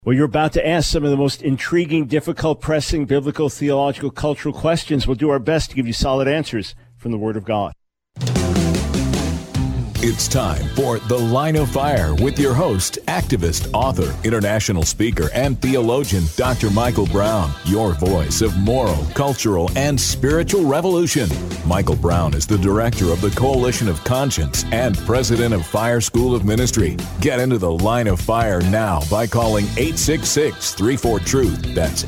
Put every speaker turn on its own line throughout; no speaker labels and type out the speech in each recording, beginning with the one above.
Well, you're about to ask some of the most intriguing, difficult, pressing, biblical, theological, cultural questions. We'll do our best to give you solid answers from the Word of God.
It's time for The Line of Fire with your host, activist, author, international speaker, and theologian, Dr. Michael Brown, your voice of moral, cultural, and spiritual revolution. Michael Brown is the director of the Coalition of Conscience and president of Fire School of Ministry. Get into The Line of Fire now by calling 866-34-TRUTH. That's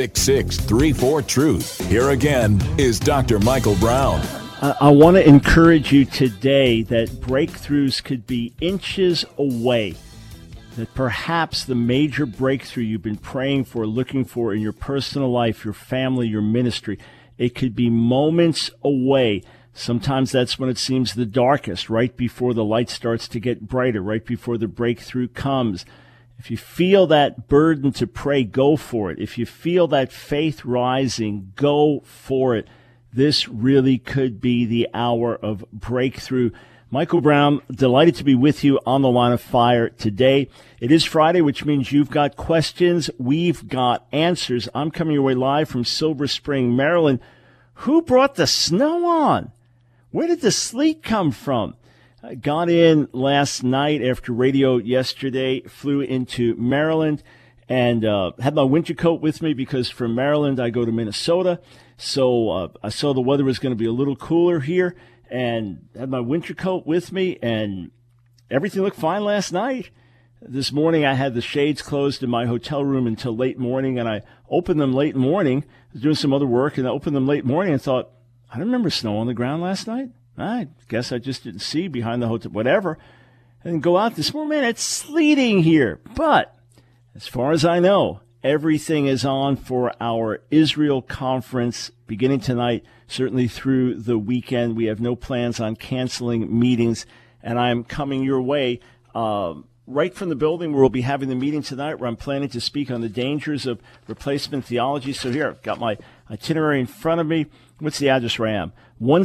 866-34-TRUTH. Here again is Dr. Michael Brown.
I want to encourage you today that breakthroughs could be inches away, that perhaps the major breakthrough you've been praying for, looking for in your personal life, your family, your ministry, it could be moments away. Sometimes that's when it seems the darkest, right before the light starts to get brighter, right before the breakthrough comes. If you feel that burden to pray, go for it. If you feel that faith rising, go for it. This really could be the hour of breakthrough. Michael Brown, delighted to be with you on the Line of Fire today. It is Friday, which means you've got questions, we've got answers. I'm coming your way live from Silver Spring, Maryland. Who brought the snow on? Where did the sleet come from? I got in last night after radio yesterday, flew into Maryland, and had my winter coat with me because from Maryland I go to Minnesota. So I saw the weather was going to be a little cooler here and had my winter coat with me, and everything looked fine last night. This morning I had the shades closed in my hotel room until late morning, and I opened them late morning. I was doing some other work, and I opened them late morning and thought, I don't remember snow on the ground last night. I guess I just didn't see behind the hotel, whatever. And go out this morning, man, it's sleeting here. But as far as I know, everything is on for our Israel conference beginning tonight, certainly through the weekend. We have no plans on canceling meetings, and I'm coming your way right from the building where we'll be having the meeting tonight, where I'm planning to speak on the dangers of replacement theology. So here, I've got my itinerary in front of me. What's the address where I am?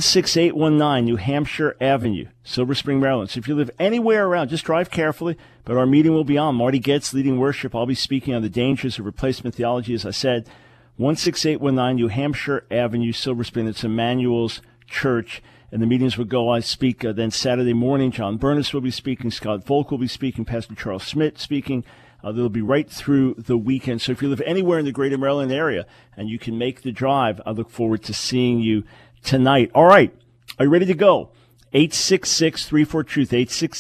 16819 New Hampshire Avenue, Silver Spring, Maryland. So if you live anywhere around, just drive carefully. But our meeting will be on. Marty Getz leading worship. I'll be speaking on the dangers of replacement theology, as I said. 16819 New Hampshire Avenue, Silver Spring. It's Emmanuel's Church. And the meetings will go. I speak then Saturday morning. John Burness will be speaking. Scott Volk will be speaking. Pastor Charles Schmidt speaking. They'll be right through the weekend. So if you live anywhere in the greater Maryland area and you can make the drive, I look forward to seeing you tonight. All right. Are you ready to go? 866-34-TRUTH,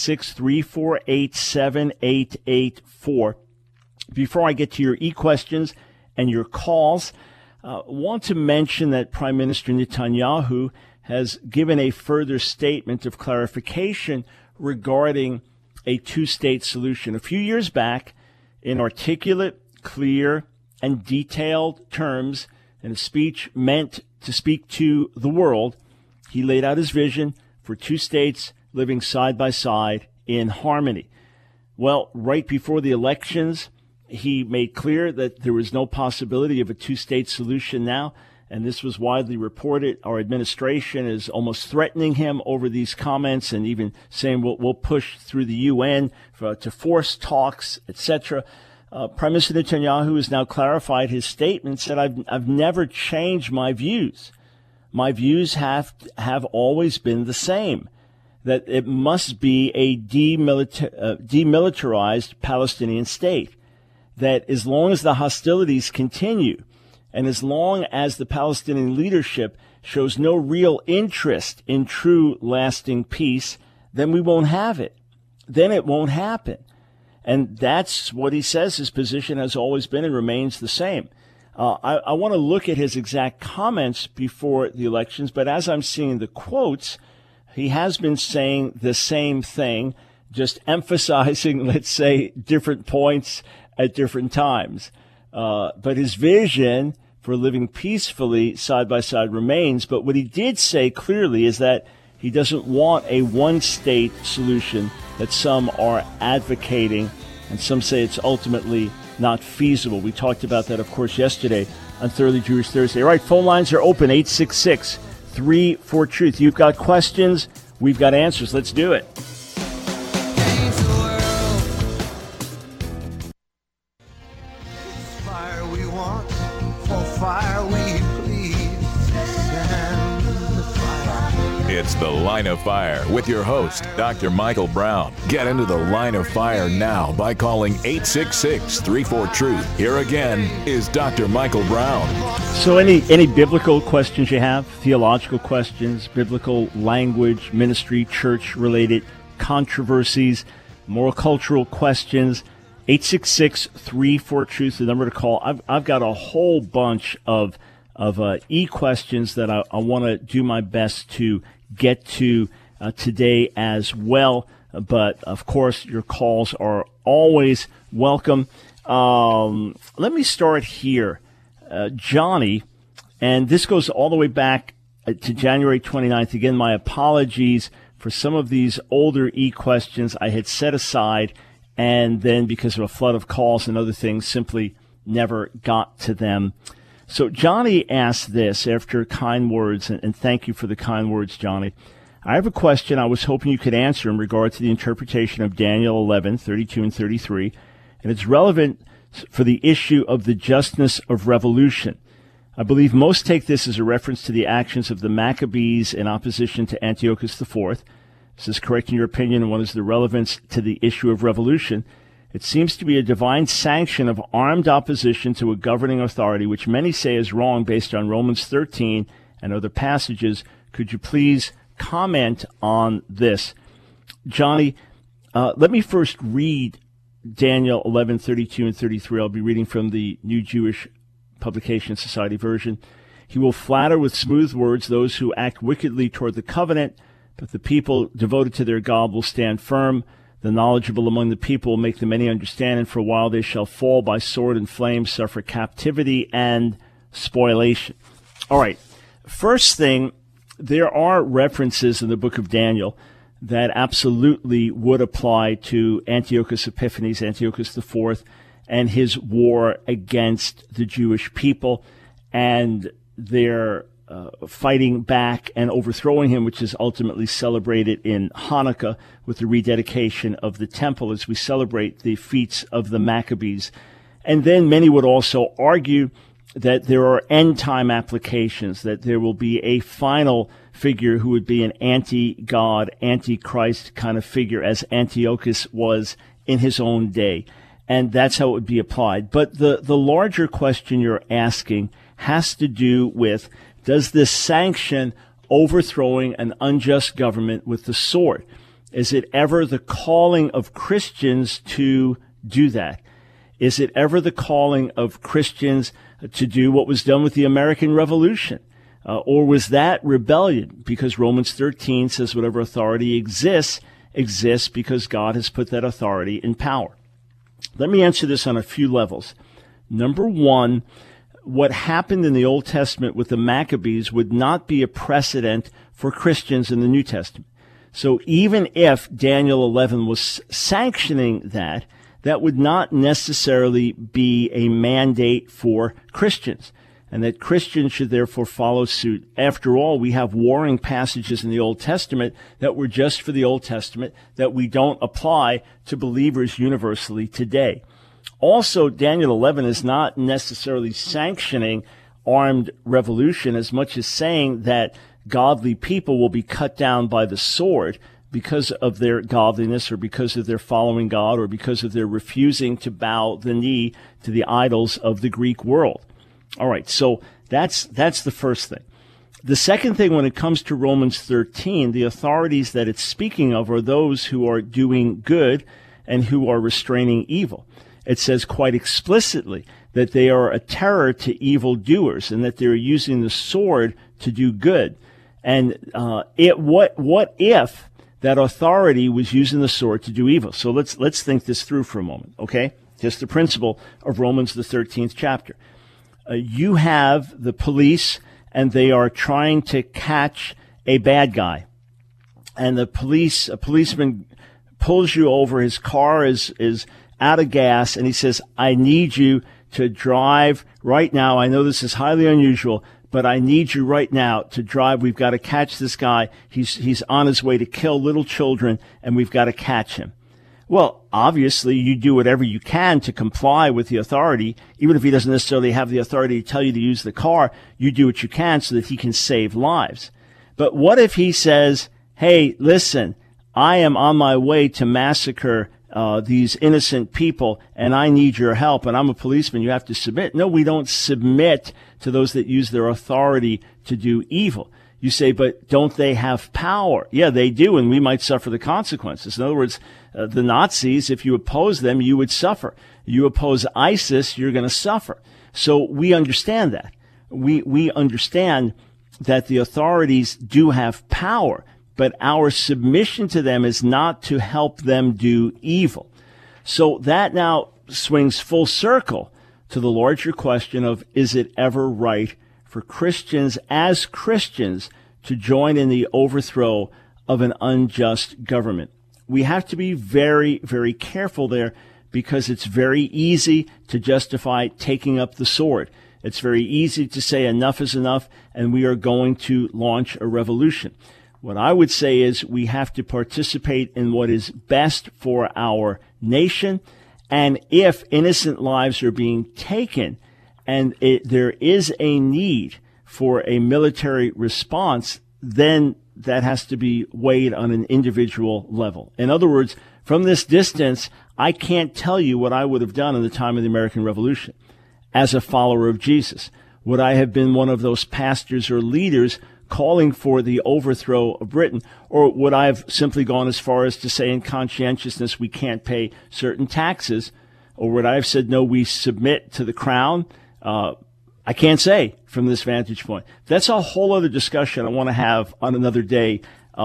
866-348-7884. Before I get to your e-questions and your calls, I want to mention that Prime Minister Netanyahu has given a further statement of clarification regarding a two-state solution. A few years back, in articulate, clear, and detailed terms, in a speech meant to speak to the world, he laid out his vision for two states living side by side in harmony. Well, right before the elections, he made clear that there was no possibility of a two-state solution now, and this was widely reported. Our administration is almost threatening him over these comments and even saying we'll push through the UN to force talks, etc. Prime Minister Netanyahu has now clarified his statement, said, I've never changed my views. My views have always been the same, that it must be a demilitarized Palestinian state, that as long as the hostilities continue, and as long as the Palestinian leadership shows no real interest in true lasting peace, then we won't have it. Then it won't happen. And that's what he says. His position has always been and remains the same. I want to look at his exact comments before the elections, but as I'm seeing the quotes, he has been saying the same thing, just emphasizing, let's say, different points at different times. But his vision for living peacefully side by side remains. But what he did say clearly is that he doesn't want a one-state solution that some are advocating, and some say it's ultimately not feasible. We talked about that, of course, yesterday on Thoroughly Jewish Thursday. All right, phone lines are open, 866-34-TRUTH. You've got questions, we've got answers. Let's do it.
fire we want, for fire we plead. Send the fire.
It's The Line of Fire with your host, Dr. Michael Brown. Get into the Line of Fire now by calling 866-34-TRUTH. Here again is Dr. Michael Brown.
So any biblical questions you have, theological questions, biblical language, ministry, church-related controversies, moral cultural questions, 866-34-TRUTH, the number to call. I've got a whole bunch of e-questions that I want to do my best to get to today as well. But, of course, your calls are always welcome. Let me start here. Johnny, and this goes all the way back to January 29th. Again, my apologies for some of these older e-questions I had set aside, and then because of a flood of calls and other things, simply never got to them. So Johnny asked this after kind words, and thank you for the kind words, Johnny. I have a question I was hoping you could answer in regard to the interpretation of Daniel 11:32 and 33, and it's relevant for the issue of the justness of revolution. I believe most take this as a reference to the actions of the Maccabees in opposition to Antiochus IV. Is this correct in your opinion, and what is the relevance to the issue of revolution? It seems to be a divine sanction of armed opposition to a governing authority, which many say is wrong based on Romans 13 and other passages. Could you please comment on this? Johnny, let me first read Daniel 11:32 and 33. I'll be reading from the New Jewish Publication Society version. He will flatter with smooth words those who act wickedly toward the covenant, but the people devoted to their God will stand firm. The knowledgeable among the people will make the many understand, and for a while they shall fall by sword and flame, suffer captivity and spoliation. All right. First thing, there are references in the book of Daniel that absolutely would apply to Antiochus Epiphanes, Antiochus IV, and his war against the Jewish people and their fighting back and overthrowing him, which is ultimately celebrated in Hanukkah with the rededication of the temple as we celebrate the feats of the Maccabees. And then many would also argue that there are end-time applications, that there will be a final figure who would be an anti-God, anti-Christ kind of figure, as Antiochus was in his own day. And that's how it would be applied. But the larger question you're asking has to do with, does this sanction overthrowing an unjust government with the sword? Is it ever the calling of Christians to do that? Is it ever the calling of Christians to do what was done with the American Revolution? Or was that rebellion? Because Romans 13 says whatever authority exists because God has put that authority in power. Let me answer this on a few levels. Number one, what happened in the Old Testament with the Maccabees would not be a precedent for Christians in the New Testament. So even if Daniel 11 was sanctioning that, that would not necessarily be a mandate for Christians, and that Christians should therefore follow suit. After all, we have warring passages in the Old Testament that were just for the Old Testament that we don't apply to believers universally today. Also, Daniel 11 is not necessarily sanctioning armed revolution as much as saying that godly people will be cut down by the sword because of their godliness or because of their following God or because of their refusing to bow the knee to the idols of the Greek world. All right, so that's the first thing. The second thing, when it comes to Romans 13, the authorities that it's speaking of are those who are doing good and who are restraining evil. It says quite explicitly that they are a terror to evildoers and that they're using the sword to do good. And what if that authority was using the sword to do evil? So let's think this through for a moment, okay? Just the principle of Romans, the 13th chapter. You have the police, and they are trying to catch a bad guy. And a policeman pulls you over. His car is out of gas, and he says, I need you to drive right now. I know this is highly unusual, but I need you right now to drive. We've got to catch this guy. He's on his way to kill little children, and we've got to catch him. Well, obviously, you do whatever you can to comply with the authority. Even if he doesn't necessarily have the authority to tell you to use the car, you do what you can so that he can save lives. But what if he says, hey, listen, I am on my way to massacre these innocent people, and I need your help, and I'm a policeman, you have to submit. No, we don't submit to those that use their authority to do evil. You say, but don't they have power? Yeah, they do, and we might suffer the consequences. In other words, the Nazis, if you oppose them, you would suffer. You oppose ISIS, you're going to suffer. So we understand that. We understand that the authorities do have power, but our submission to them is not to help them do evil. So that now swings full circle to the larger question of, is it ever right for Christians as Christians to join in the overthrow of an unjust government? We have to be very, very careful there, because it's very easy to justify taking up the sword. It's very easy to say enough is enough and we are going to launch a revolution. What I would say is we have to participate in what is best for our nation. And if innocent lives are being taken and there is a need for a military response, then that has to be weighed on an individual level. In other words, from this distance, I can't tell you what I would have done in the time of the American Revolution as a follower of Jesus. Would I have been one of those pastors or leaders calling for the overthrow of Britain? Or would I have simply gone as far as to say in conscientiousness we can't pay certain taxes? Or would I have said, no, we submit to the crown? I can't say from this vantage point. That's a whole other discussion I want to have on another day.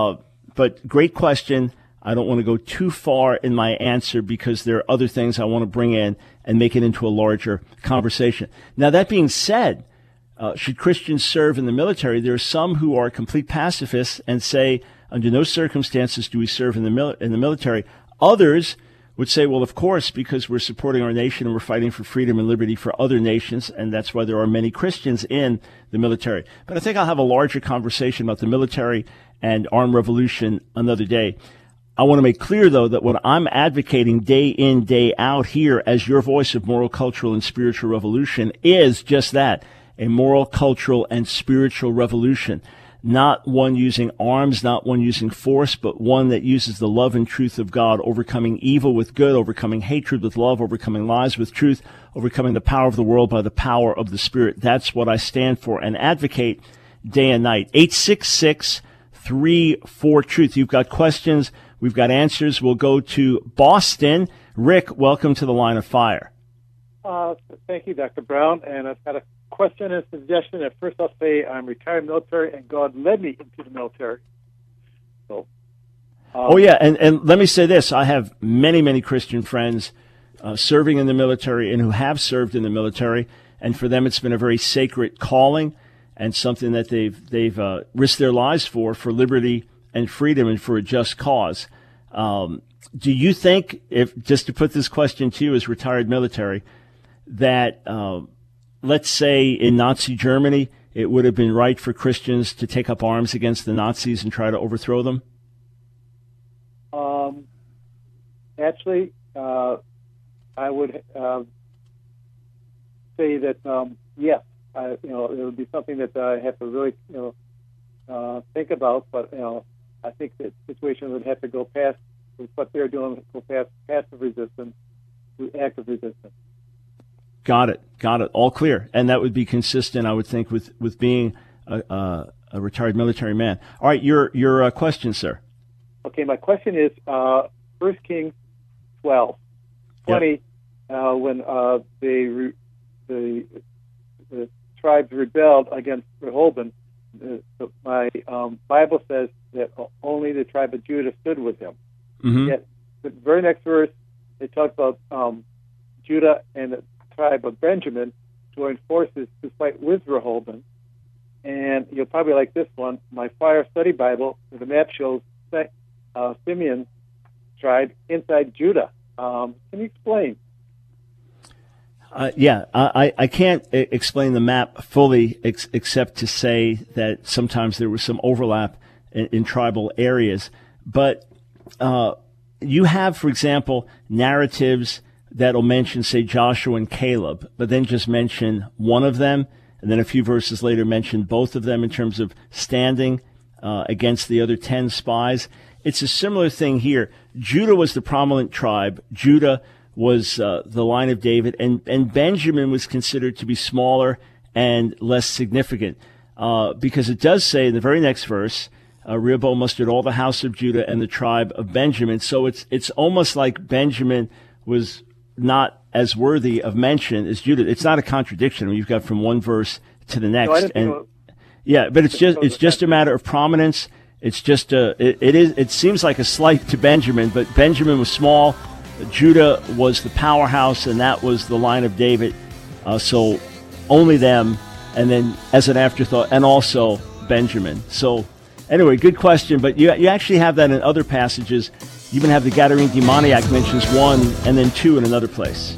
But great question. I don't want to go too far in my answer because there are other things I want to bring in and make it into a larger conversation. Now, that being said, should Christians serve in the military? There are some who are complete pacifists and say, under no circumstances do we serve in the military. Others would say, well, of course, because we're supporting our nation and we're fighting for freedom and liberty for other nations, and that's why there are many Christians in the military. But I think I'll have a larger conversation about the military and armed revolution another day. I want to make clear, though, that what I'm advocating day in, day out here as your voice of moral, cultural, and spiritual revolution is just that, a moral, cultural, and spiritual revolution. Not one using arms, not one using force, but one that uses the love and truth of God, overcoming evil with good, overcoming hatred with love, overcoming lies with truth, overcoming the power of the world by the power of the Spirit. That's what I stand for and advocate day and night. 866-34-TRUTH. You've got questions. We've got answers. We'll go to Boston. Rick, welcome to the Line of Fire.
Thank you, Dr. Brown. And I've got a question and suggestion. At first, I'll say I'm retired military, and God led me into the military. So,
and let me say this. I have many, many Christian friends serving in the military and who have served in the military, and for them it's been a very sacred calling and something that they've risked their lives for liberty and freedom and for a just cause. Do you think, if just to put this question to you as retired military, that let's say in Nazi Germany, it would have been right for Christians to take up arms against the Nazis and try to overthrow them?
Actually, I would say that yes. It would be something that I have to really, think about. But I think that situation would have to go past what they're doing, go past passive resistance to active resistance.
Got it. All clear. And that would be consistent, I would think, with being a retired military man. All right, your question, sir.
Okay, my question is 1 Kings 12:20, yep. When the tribes rebelled against Rehoboam, my Bible says that only the tribe of Judah stood with him. Mm-hmm. Yet the very next verse, it talks about Judah and the tribe of Benjamin joined forces to fight with Rehoboam. And you'll probably like this one. My Fire Study Bible, the map shows Simeon's tribe inside Judah. Can you explain?
I can't explain the map fully except to say that sometimes there was some overlap in tribal areas. But you have, for example, narratives that'll mention, say, Joshua and Caleb, but then just mention one of them, and then a few verses later mention both of them in terms of standing against the other 10 spies. It's a similar thing here. Judah was the prominent tribe. Judah was the line of David, and Benjamin was considered to be smaller and less significant, because it does say in the very next verse, Rehoboam mustered all the house of Judah and the tribe of Benjamin. So it's almost like Benjamin was not as worthy of mention as Judah. It's not a contradiction. I mean, you've got from one verse to the next, but it's just a matter of prominence. It's just it seems like a slight to Benjamin, but Benjamin was small. Judah was the powerhouse, and that was the line of David. So only them, and then as an afterthought, and also Benjamin. So anyway, good question, but you actually have that in other passages. You even have the Gadarene demoniac mentions one and then two in another place.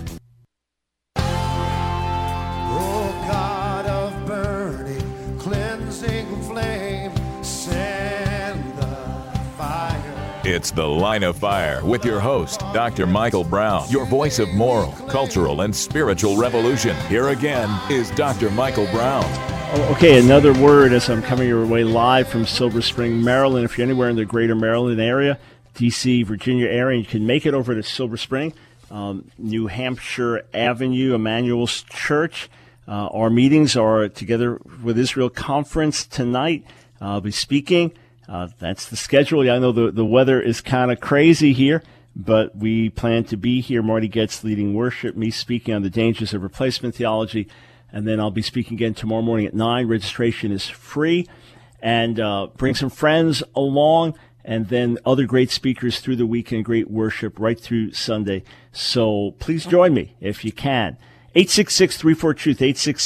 It's The Line of Fire with your host, Dr. Michael Brown, your voice of moral, cultural, and spiritual revolution. Here again is Dr. Michael Brown.
Okay, another word as I'm coming your way live from Silver Spring, Maryland. If you're anywhere in the greater Maryland area, D.C., Virginia area, you can make it over to Silver Spring, New Hampshire Avenue, Emmanuel's Church. Our meetings are Together with Israel Conference tonight. I'll be speaking. That's the schedule. Yeah, I know the weather is kind of crazy here, but we plan to be here. Marty Getz leading worship, me speaking on the dangers of replacement theology, and then I'll be speaking again tomorrow morning at 9. Registration is free, and bring some friends along, and then other great speakers through the weekend, great worship right through Sunday. So please join me if you can. 866-34-TRUTH,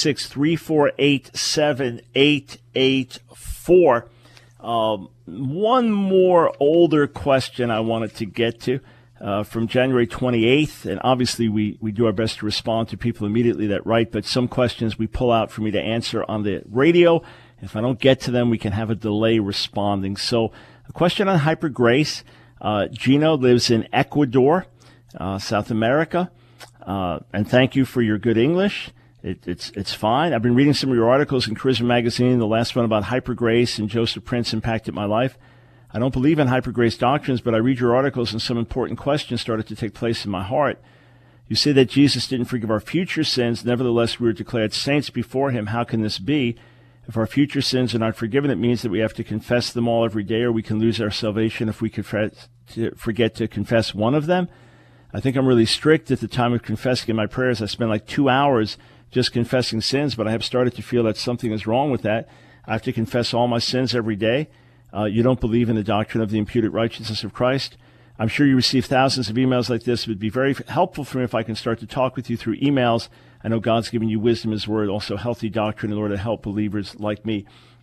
866-348-7884. One more older question I wanted to get to from January 28th, and obviously we do our best to respond to people immediately that write, but some questions we pull out for me to answer on the radio. If I don't get to them, we can have a delay responding. So a question on hyper grace. Gino lives in Ecuador, South America, and thank you for your good English. It's fine. I've been reading some of your articles in Charisma Magazine, the last one about hyper grace and Joseph Prince impacted my life. I don't believe in hyper grace doctrines, but I read your articles and some important questions started to take place in my heart. You say that Jesus didn't forgive our future sins. Nevertheless, we were declared saints before him. How can this be? If our future sins are not forgiven, it means that we have to confess them all every day, or we can lose our salvation if we forget to confess one of them. I think I'm really strict at the time of confessing in my prayers. I spend like 2 hours just confessing sins, but I have started to feel that something is wrong with that. I have to confess all my sins every day. You don't believe in the doctrine of the imputed righteousness of Christ. I'm sure you receive thousands of emails like this. It would be very helpful for me if I can start to talk with you through emails. I know God's given you wisdom, his word, also healthy doctrine in order to help believers like me.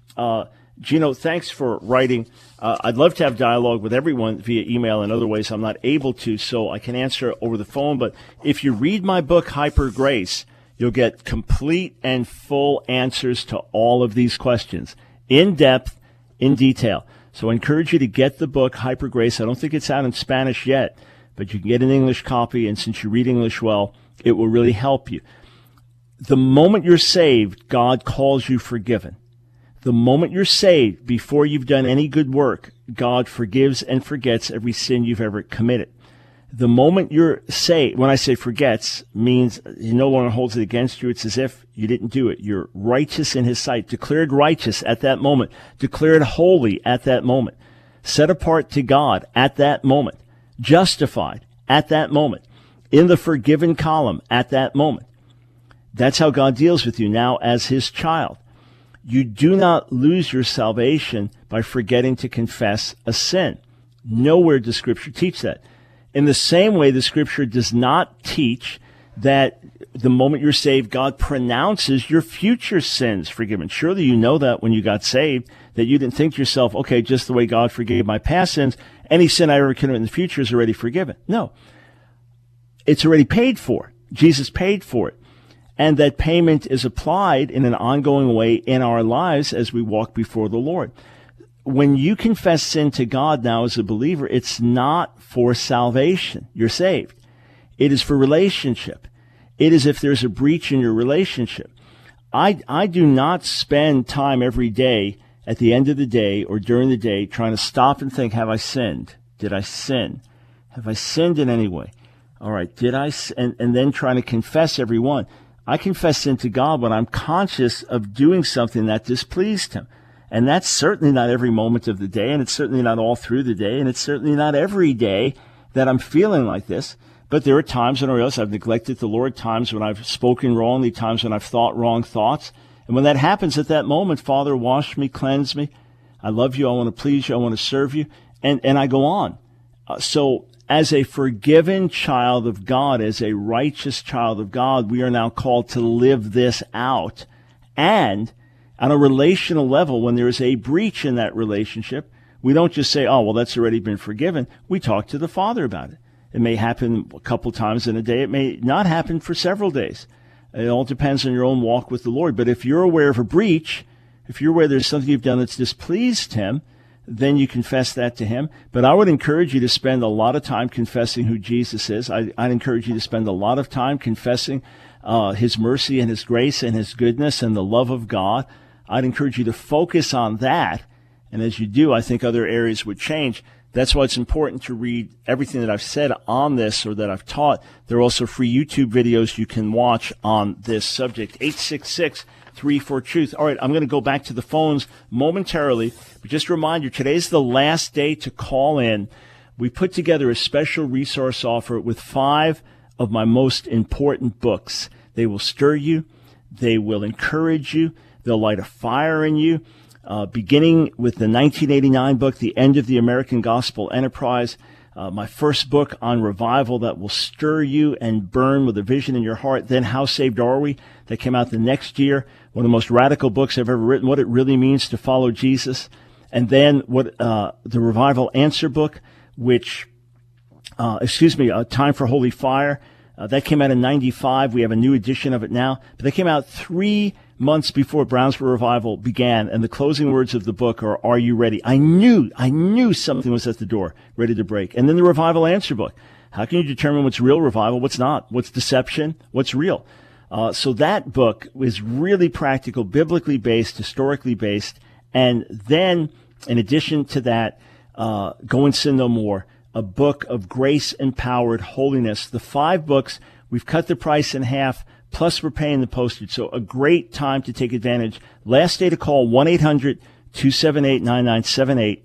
Gino, thanks for writing. I'd love to have dialogue with everyone via email. In other ways, I'm not able to, so I can answer over the phone. But if you read my book, Hyper Grace, you'll get complete and full answers to all of these questions, in depth, in detail. So I encourage you to get the book, Hyper Grace. I don't think it's out in Spanish yet, but you can get an English copy, and since you read English well, it will really help you. The moment you're saved, God calls you forgiven. The moment you're saved, before you've done any good work, God forgives and forgets every sin you've ever committed. The moment you're saved, when I say forgets, means he no longer holds it against you. It's as if you didn't do it. You're righteous in his sight, declared righteous at that moment, declared holy at that moment, set apart to God at that moment, justified at that moment, in the forgiven column at that moment. That's how God deals with you now as his child. You do not lose your salvation by forgetting to confess a sin. Nowhere does Scripture teach that. In the same way, the Scripture does not teach that the moment you're saved, God pronounces your future sins forgiven. Surely you know that when you got saved, that you didn't think to yourself, okay, just the way God forgave my past sins, any sin I ever commit in the future is already forgiven. No. It's already paid for. Jesus paid for it. And that payment is applied in an ongoing way in our lives as we walk before the Lord. when you confess sin to God now as a believer, it's not for salvation. You're saved. It is for relationship. It is if there's a breach in your relationship. I do not spend time every day at the end of the day or during the day trying to stop and think, have I sinned? Did I sin? Have I sinned in any way? All right, did I? And then trying to confess every one. I confess sin to God when I'm conscious of doing something that displeased him. And that's certainly not every moment of the day, and it's certainly not all through the day, and it's certainly not every day that I'm feeling like this. But there are times when I realize I've neglected the Lord, times when I've spoken wrongly, times when I've thought wrong thoughts. And when that happens at that moment, Father, wash me, cleanse me. I love you. I want to please you. I want to serve you. And I go on. So as a forgiven child of God, as a righteous child of God, we are now called to live this out. And on a relational level, when there is a breach in that relationship, we don't just say, oh, well, that's already been forgiven. We talk to the Father about it. It may happen a couple times in a day. It may not happen for several days. It all depends on your own walk with the Lord. But if you're aware of a breach, if you're aware there's something you've done that's displeased him, then you confess that to him. But I would encourage you to spend a lot of time confessing who Jesus is. I'd encourage you to spend a lot of time confessing his mercy and his grace and his goodness and the love of God. I'd encourage you to focus on that. And as you do, I think other areas would change. That's why it's important to read everything that I've said on this or that I've taught. There are also free YouTube videos you can watch on this subject. 866-34-TRUTH. All right, I'm going to go back to the phones momentarily. But just a reminder, today's the last day to call in. We put together a special resource offer with 5 of my most important books. They will stir you. They will encourage you. They'll light a fire in you. Beginning with the 1989 book, The End of the American Gospel Enterprise, my first book on revival that will stir you and burn with a vision in your heart. Then How Saved Are We? That came out the next year. One of the most radical books I've ever written, what it really means to follow Jesus. And then the Revival Answer book, which, Time for Holy Fire. That came out in 95. We have a new edition of it now. But they came out 3 months before Brownsville Revival began, and the closing words of the book are you ready? I knew something was at the door, ready to break. And then the Revival Answer book. How can you determine what's real revival, what's not? What's deception? What's real? So that book was really practical, biblically based, historically based. And then, in addition to that, Go and Sin No More, a book of grace-empowered holiness. The 5 books, we've cut the price in half, plus we're paying the postage. So a great time to take advantage. Last day to call, 1-800-278-9978.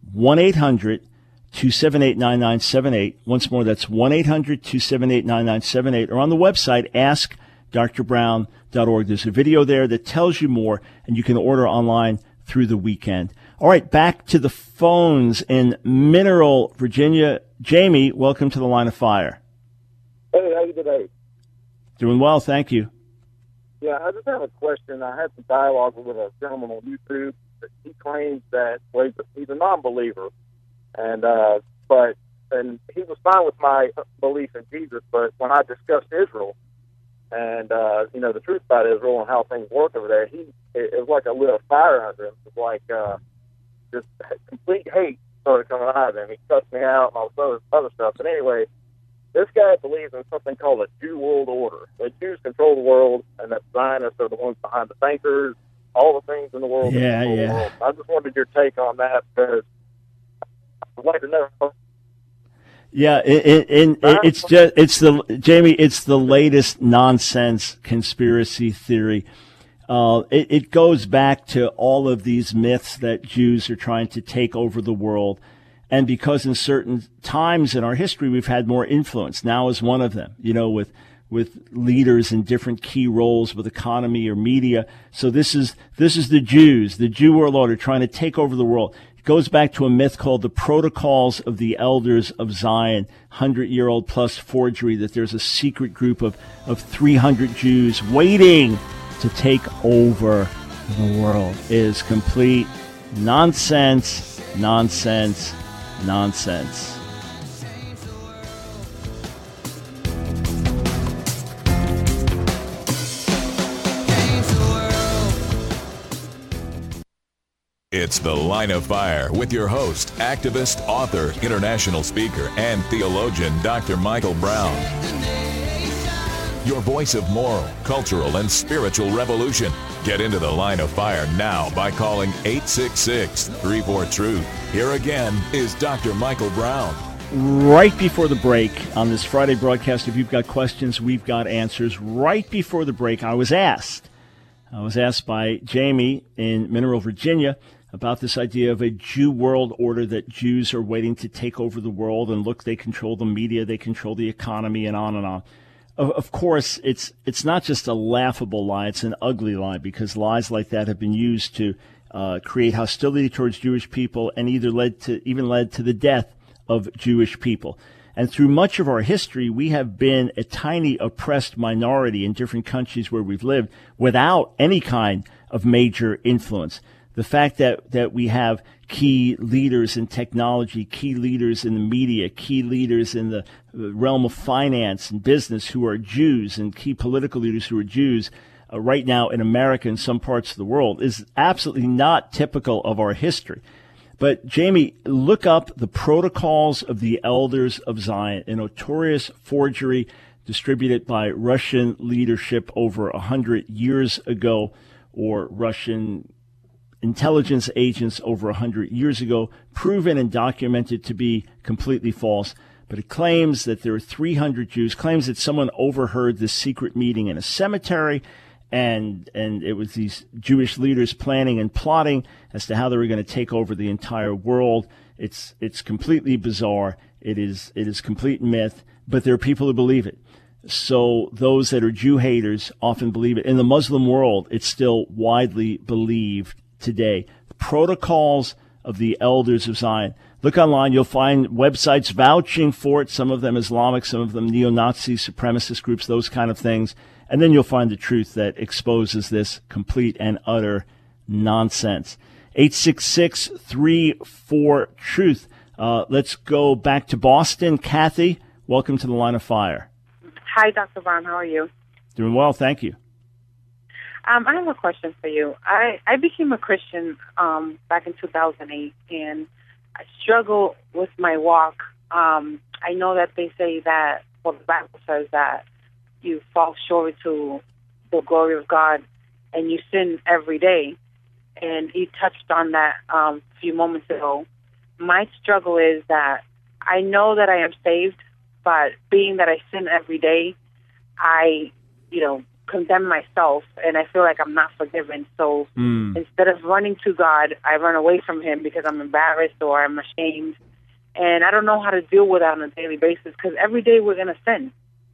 1-800-278-9978. Once more, that's 1-800-278-9978. Or on the website, askdrbrown.org. There's a video there that tells you more, and you can order online through the weekend. All right, back to the phones in Mineral, Virginia. Jamie, welcome to the Line of Fire.
Hey, how you today?
Doing well, thank you.
Yeah, I just have a question. I had some dialogue with a gentleman on YouTube. He claims that he's a non-believer, and he was fine with my belief in Jesus. But when I discussed Israel and the truth about Israel and how things work over there, it was like I lit a fire under him. It was like just complete hate started coming out of him. He cussed me out and all this other stuff. But anyway, this guy believes in something called a Jew world order. The Jews control the world, and that Zionists are the ones behind the bankers, all the things in the world.
Yeah.
The world. I just wanted your take on that, because I'd like to know.
Yeah, it's the latest nonsense conspiracy theory. It goes back to all of these myths that Jews are trying to take over the world. And because in certain times in our history we've had more influence, now is one of them, with leaders in different key roles with economy or media. So this is the Jews, the Jew world order, trying to take over the world. It goes back to a myth called the Protocols of the Elders of Zion, 100-year-old plus forgery, that there's a secret group of 300 Jews waiting to take over the world. It is complete nonsense.
It's The Line of Fire with your host, activist, author, international speaker, and theologian, Dr. Michael Brown. Your voice of moral, cultural, and spiritual revolution. Get into The Line of Fire now by calling 866-34-TRUTH. Here again is Dr. Michael Brown.
Right before the break on this Friday broadcast, if you've got questions, we've got answers. Right before the break, I was asked by Jamie in Mineral, Virginia, about this idea of a Jew world order, that Jews are waiting to take over the world, and look, they control the media, they control the economy, and on and on. Of course, it's not just a laughable lie, it's an ugly lie, because lies like that have been used to create hostility towards Jewish people, and led to the death of Jewish people. And through much of our history, we have been a tiny oppressed minority in different countries where we've lived without any kind of major influence. The fact that we have key leaders in technology, key leaders in the media, key leaders in the realm of finance and business who are Jews, and key political leaders who are Jews right now in America and some parts of the world is absolutely not typical of our history. But Jamie, look up the Protocols of the Elders of Zion, a notorious forgery distributed by Russian leadership over 100 years ago, or Russian intelligence agents over 100 years ago, proven and documented to be completely false. But it claims that there are 300 Jews, claims that someone overheard this secret meeting in a cemetery, and it was these Jewish leaders planning and plotting as to how they were going to take over the entire world. It's completely bizarre. It is complete myth, but there are people who believe it. So those that are Jew haters often believe it. In the Muslim world, it's still widely believed today. The Protocols of the Elders of Zion. Look online, you'll find websites vouching for it, some of them Islamic, some of them neo-Nazi, supremacist groups, those kind of things. And then you'll find the truth that exposes this complete and utter nonsense. 866-34-TRUTH. Let's go back to Boston. Kathy, welcome to the Line of Fire.
Hi, Dr. Brown. How are you?
Doing well, thank you.
I have a question for you. I became a Christian back in 2008, and I struggle with my walk. I know that they say that, well, the Bible says that you fall short to the glory of God and you sin every day. And you touched on that a few moments ago. My struggle is that I know that I am saved, but being that I sin every day, I, condemn myself, and I feel like I'm not forgiven. So instead of running to God, I run away from Him because I'm embarrassed or I'm ashamed. And I don't know how to deal with that on a daily basis, because every day we're going to sin.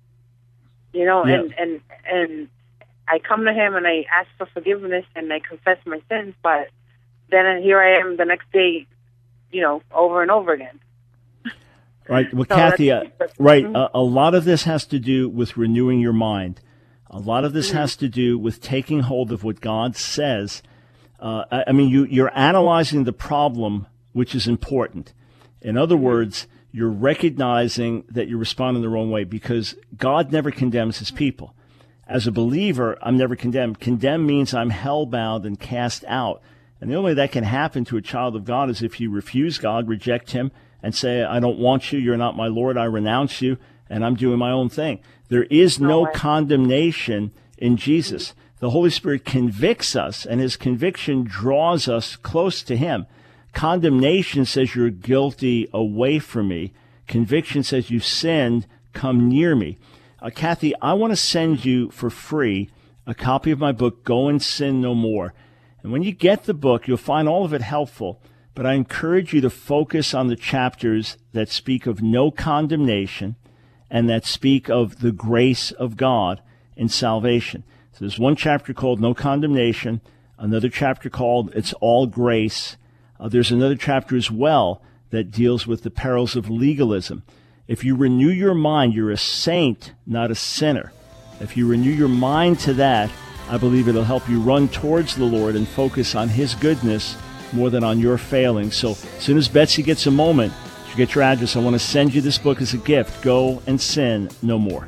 And I come to Him and I ask for forgiveness and I confess my sins, but then here I am the next day, over and over again.
Right. Well, so Kathy, right. A lot of this has to do with renewing your mind. A lot of this has to do with taking hold of what God says. You're analyzing the problem, which is important. In other words, you're recognizing that you're responding the wrong way, because God never condemns His people. As a believer, I'm never condemned. Condemn means I'm hell-bound and cast out. And the only way that can happen to a child of God is if you refuse God, reject Him, and say, I don't want you, you're not my Lord, I renounce you, and I'm doing my own thing. There is no condemnation in Jesus. The Holy Spirit convicts us, and His conviction draws us close to Him. Condemnation says you're guilty, away from me. Conviction says you sinned, come near me. Kathy, I want to send you for free a copy of my book, Go and Sin No More. And when you get the book, you'll find all of it helpful. But I encourage you to focus on the chapters that speak of no condemnation and that speak of the grace of God in salvation. So there's one chapter called No Condemnation, another chapter called It's All Grace. There's another chapter as well that deals with the perils of legalism. If you renew your mind, you're a saint, not a sinner. If you renew your mind to that, I believe it'll help you run towards the Lord and focus on His goodness more than on your failings. So as soon as Betsy gets a moment, you get your address. I want to send you this book as a gift. Go and Sin No More.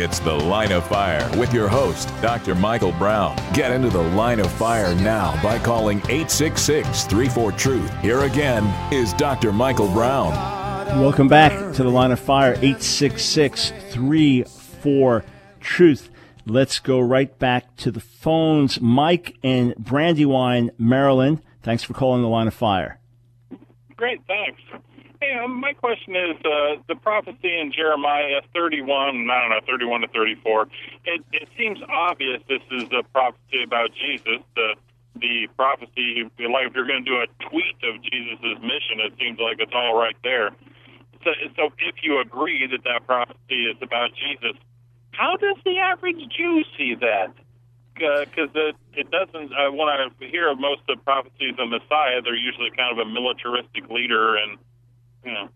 It's The Line of Fire with your host, Dr. Michael Brown. Get into The Line of Fire now by calling 866-34-TRUTH. Here again is Dr. Michael Brown.
Welcome back to The Line of Fire, 866-34-TRUTH. Let's go right back to the phones. Mike in Brandywine, Maryland. Thanks for calling The Line of Fire.
Great, thanks. Hey, my question is the prophecy in Jeremiah 31 to 34. It seems obvious this is a prophecy about Jesus. The prophecy, like if you're going to do a tweet of Jesus' mission, it seems like it's all right there. So if you agree that prophecy is about Jesus, how does the average Jew see that? Because it doesn't. When I hear of most of the prophecies of Messiah, they're usually kind of a militaristic leader, and you know.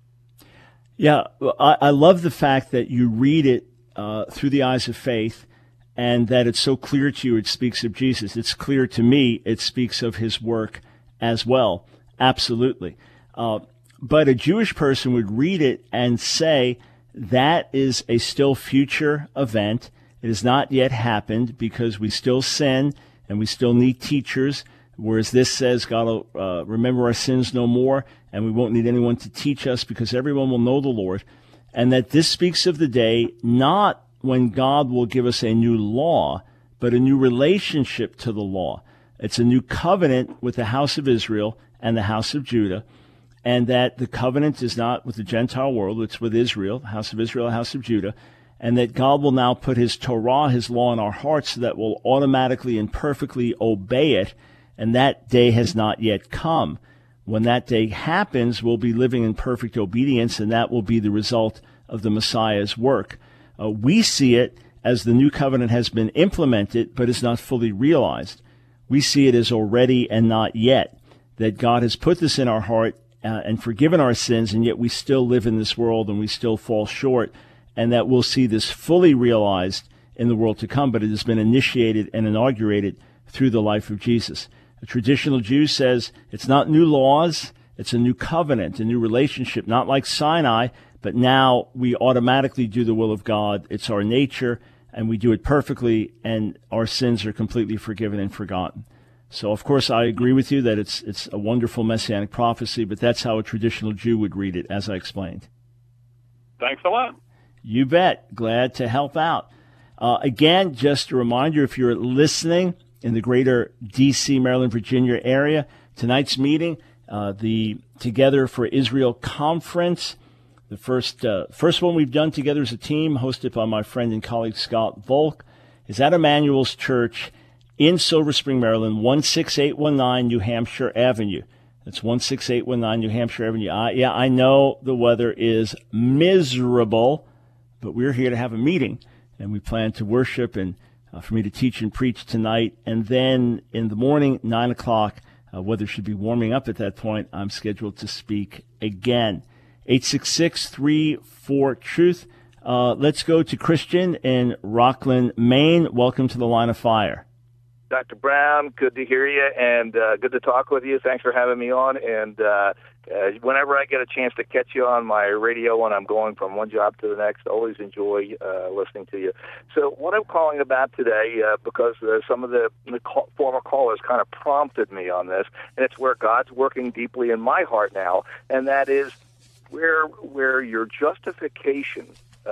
Yeah, I love the fact that you read it through the eyes of faith, and that it's so clear to you. It speaks of Jesus. It's clear to me. It speaks of his work as well. Absolutely. But a Jewish person would read it and say that is a still future event. It has not yet happened because we still sin and we still need teachers, whereas this says God will remember our sins no more, and we won't need anyone to teach us because everyone will know the Lord, and that this speaks of the day not when God will give us a new law, but a new relationship to the law. It's a new covenant with the house of Israel and the house of Judah, and that the covenant is not with the Gentile world, it's with Israel, the house of Israel, the house of Judah, and that God will now put his Torah, his law, in our hearts so that we'll automatically and perfectly obey it, and that day has not yet come. When that day happens, we'll be living in perfect obedience, and that will be the result of the Messiah's work. We see it as the new covenant has been implemented, but is not fully realized. We see it as already and not yet, that God has put this in our heart and forgiven our sins, and yet we still live in this world and we still fall short, and that we'll see this fully realized in the world to come, but it has been initiated and inaugurated through the life of Jesus. A traditional Jew says it's not new laws, it's a new covenant, a new relationship, not like Sinai, but now we automatically do the will of God. It's our nature, and we do it perfectly, and our sins are completely forgiven and forgotten. So, of course, I agree with you that it's a wonderful messianic prophecy, but that's how a traditional Jew would read it, as I explained.
Thanks a lot.
You bet. Glad to help out. Again, just a reminder, if you're listening in the greater D.C., Maryland, Virginia area, tonight's meeting, the Together for Israel Conference, the first one we've done together as a team, hosted by my friend and colleague Scott Volk, is at Emmanuel's Church in Silver Spring, Maryland, 16819 New Hampshire Avenue. That's 16819 New Hampshire Avenue. I know the weather is miserable, but we're here to have a meeting, and we plan to worship and for me to teach and preach tonight. And then in the morning, 9 o'clock, weather should be warming up at that point, I'm scheduled to speak again. 866-34-TRUTH. Let's go to Christian in Rockland, Maine. Welcome to the Line of Fire.
Dr. Brown, good to hear you, and good to talk with you. Thanks for having me on. And whenever I get a chance to catch you on my radio when I'm going from one job to the next, always enjoy listening to you. So what I'm calling about today, because some of the former callers kind of prompted me on this, and it's where God's working deeply in my heart now, and that is where your justification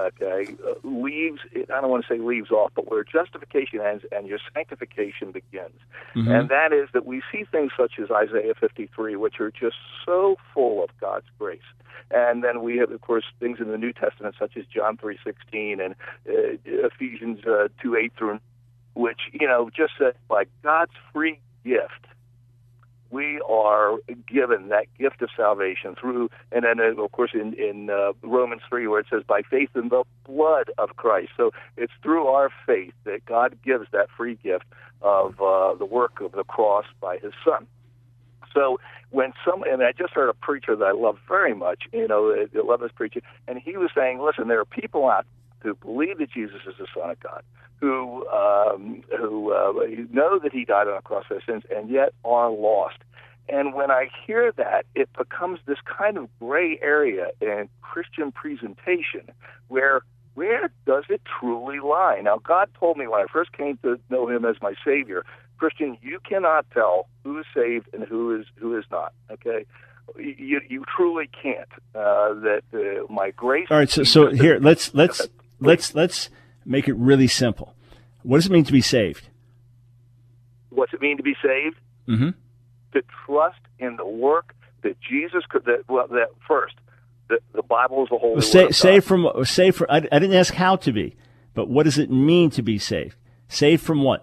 leaves, I don't want to say leaves off, but where justification ends and your sanctification begins. Mm-hmm. And that is that we see things such as Isaiah 53, which are just so full of God's grace. And then we have, of course, things in the New Testament such as John 3:16 and Ephesians 2:8 through, which, just said, like God's free gift. We are given that gift of salvation through, and then, of course, in Romans 3, where it says, by faith in the blood of Christ. So it's through our faith that God gives that free gift of the work of the cross by his Son. So and I just heard a preacher that I love very much, I love this preacher, and he was saying, listen, there are people out who believe that Jesus is the Son of God, who know that he died on the cross for their sins, and yet are lost. And when I hear that, it becomes this kind of gray area in Christian presentation where Where does it truly lie? Now, God told me when I first came to know Him as my Savior, Christian, you cannot tell who is saved and who is not. Okay, you truly can't. My grace.
All right, so here let's make it really simple. What does it mean to be saved?
What's it mean to be saved?
Mm-hmm.
To trust in the work that Jesus could. That first. The Bible is the holy word of God.
I didn't ask how to be, but what does it mean to be saved? Saved from what?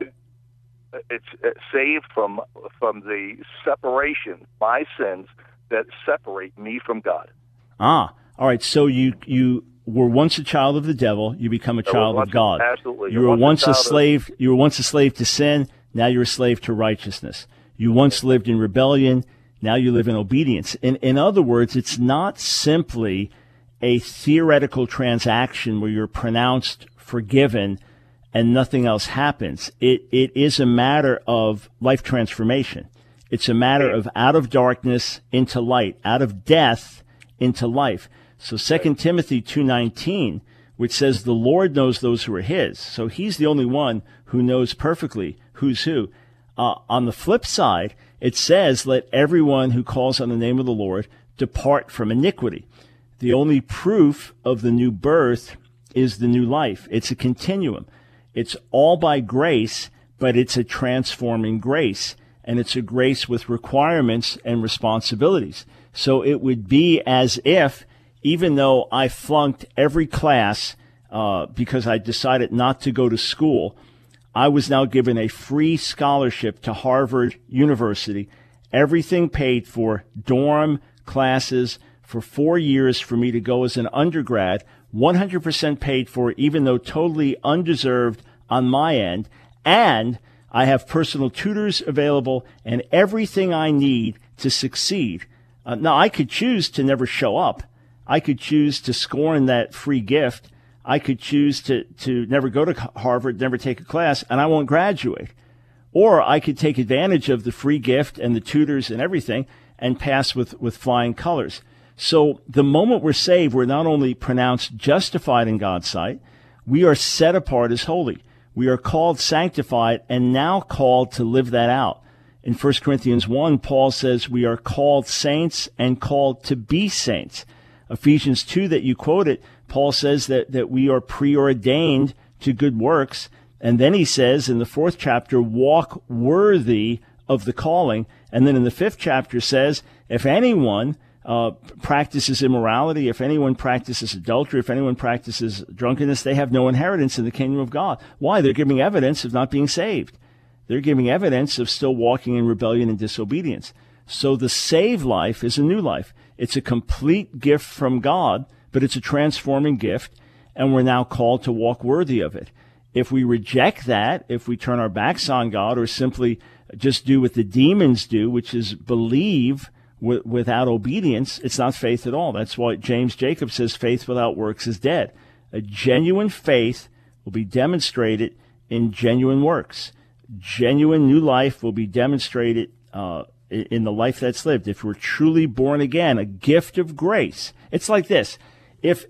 It's saved from the separation, my sins that separate me from God.
All right. So you were once a child of the devil. You become a child of God.
Absolutely.
You were once a slave. You were once a slave to sin. Now you're a slave to righteousness. You once lived in rebellion. Now you live in obedience. In other words, it's not simply a theoretical transaction where you're pronounced forgiven and nothing else happens. It is a matter of life transformation. It's a matter of out of darkness into light, out of death into life. So 2 Timothy 2:19, which says the Lord knows those who are His. So He's the only one who knows perfectly who's who. On the flip side, it says, let everyone who calls on the name of the Lord depart from iniquity. The only proof of the new birth is the new life. It's a continuum. It's all by grace, but it's a transforming grace. And it's a grace with requirements and responsibilities. So it would be as if, even though I flunked every class because I decided not to go to school, I was now given a free scholarship to Harvard University, everything paid for, dorm, classes, for 4 years for me to go as an undergrad, 100% paid for, even though totally undeserved on my end. And I have personal tutors available and everything I need to succeed. Now, I could choose to never show up. I could choose to scorn that free gift. I could choose to never go to Harvard, never take a class, and I won't graduate. Or I could take advantage of the free gift and the tutors and everything and pass with flying colors. So the moment we're saved, we're not only pronounced justified in God's sight, we are set apart as holy. We are called sanctified and now called to live that out. In 1 Corinthians 1, Paul says we are called saints and called to be saints. Ephesians 2 that you quoted, Paul says that we are preordained to good works. And then he says in the 4th chapter, walk worthy of the calling. And then in the 5th chapter says, if anyone practices immorality, if anyone practices adultery, if anyone practices drunkenness, they have no inheritance in the kingdom of God. Why? They're giving evidence of not being saved. They're giving evidence of still walking in rebellion and disobedience. So the saved life is a new life. It's a complete gift from God, but it's a transforming gift, and we're now called to walk worthy of it. If we reject that, if we turn our backs on God or simply just do what the demons do, which is believe without obedience, it's not faith at all. That's why James Jacob says faith without works is dead. A genuine faith will be demonstrated in genuine works. Genuine new life will be demonstrated in the life that's lived. If we're truly born again, a gift of grace. It's like this. If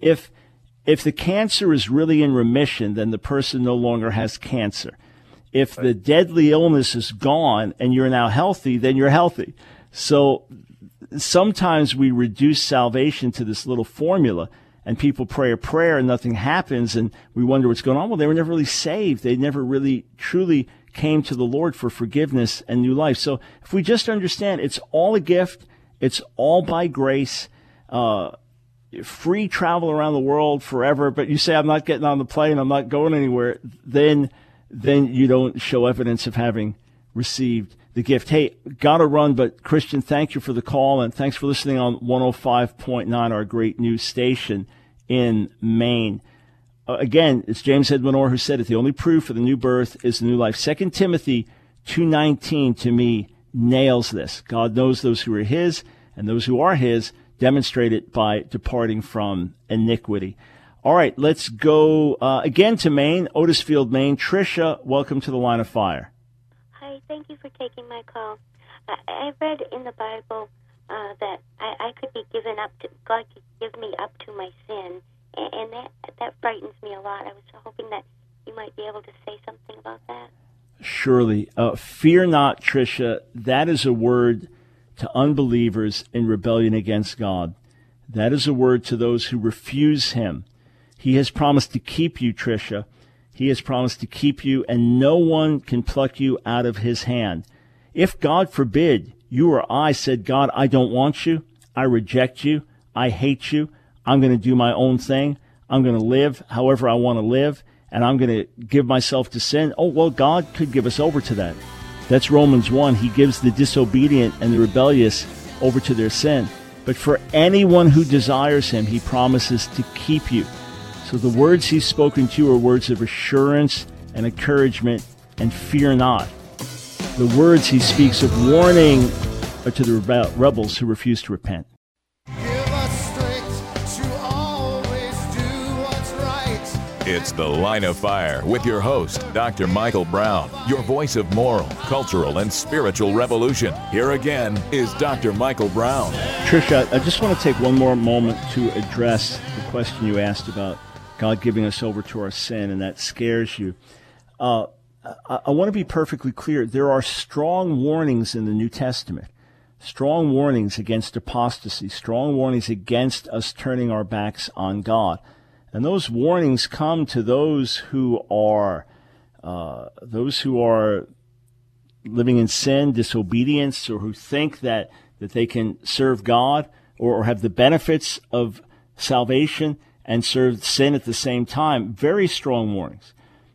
the cancer is really in remission, then the person no longer has cancer. If the deadly illness is gone and you're now healthy, then you're healthy. So sometimes we reduce salvation to this little formula, and people pray a prayer and nothing happens, and we wonder what's going on. Well, they were never really saved. They never really truly came to the Lord for forgiveness and new life. So if we just understand it's all a gift, it's all by grace, free travel around the world forever, but you say, I'm not getting on the plane, I'm not going anywhere, then you don't show evidence of having received the gift. Hey, gotta run, but Christian, thank you for the call, and thanks for listening on 105.9, our great news station in Maine. Again, it's James Edwin Orr who said it. The only proof of the new birth is the new life. 2 Timothy 2:19 to me nails this. God knows those who are His, and those who are His demonstrate it by departing from iniquity. All right, let's go again to Maine, Otisfield, Maine. Tricia, welcome to the Line of Fire.
Hi, thank you for taking my call. I read in the Bible that I could be given up to, God could give me up to my sin and that frightens me a lot. I was hoping that you might be able to say something about that.
Surely. Fear not, Tricia. That is a word to unbelievers in rebellion against God. That is a word to those who refuse him. He has promised to keep you, Tricia. He has promised to keep you, and no one can pluck you out of his hand. If, God forbid, you or I said, God, I don't want you, I reject you, I hate you, I'm going to do my own thing, I'm going to live however I want to live, and I'm going to give myself to sin, oh, well, God could give us over to that. That's Romans 1. He gives the disobedient and the rebellious over to their sin. But for anyone who desires him, he promises to keep you. So the words he's spoken to you are words of assurance and encouragement, and fear not. The words he speaks of warning are to the rebels who refuse to repent.
It's The Line of Fire with your host, Dr. Michael Brown, your voice of moral, cultural, and spiritual revolution. Here again is Dr. Michael Brown.
Tricia, I just want to take one more moment to address the question you asked about God giving us over to our sin, and that scares you. I want to be perfectly clear. There are strong warnings in the New Testament, strong warnings against apostasy, strong warnings against us turning our backs on God. And those warnings come to those who are living in sin, disobedience, or who think that they can serve God or have the benefits of salvation and serve sin at the same time. Very strong warnings.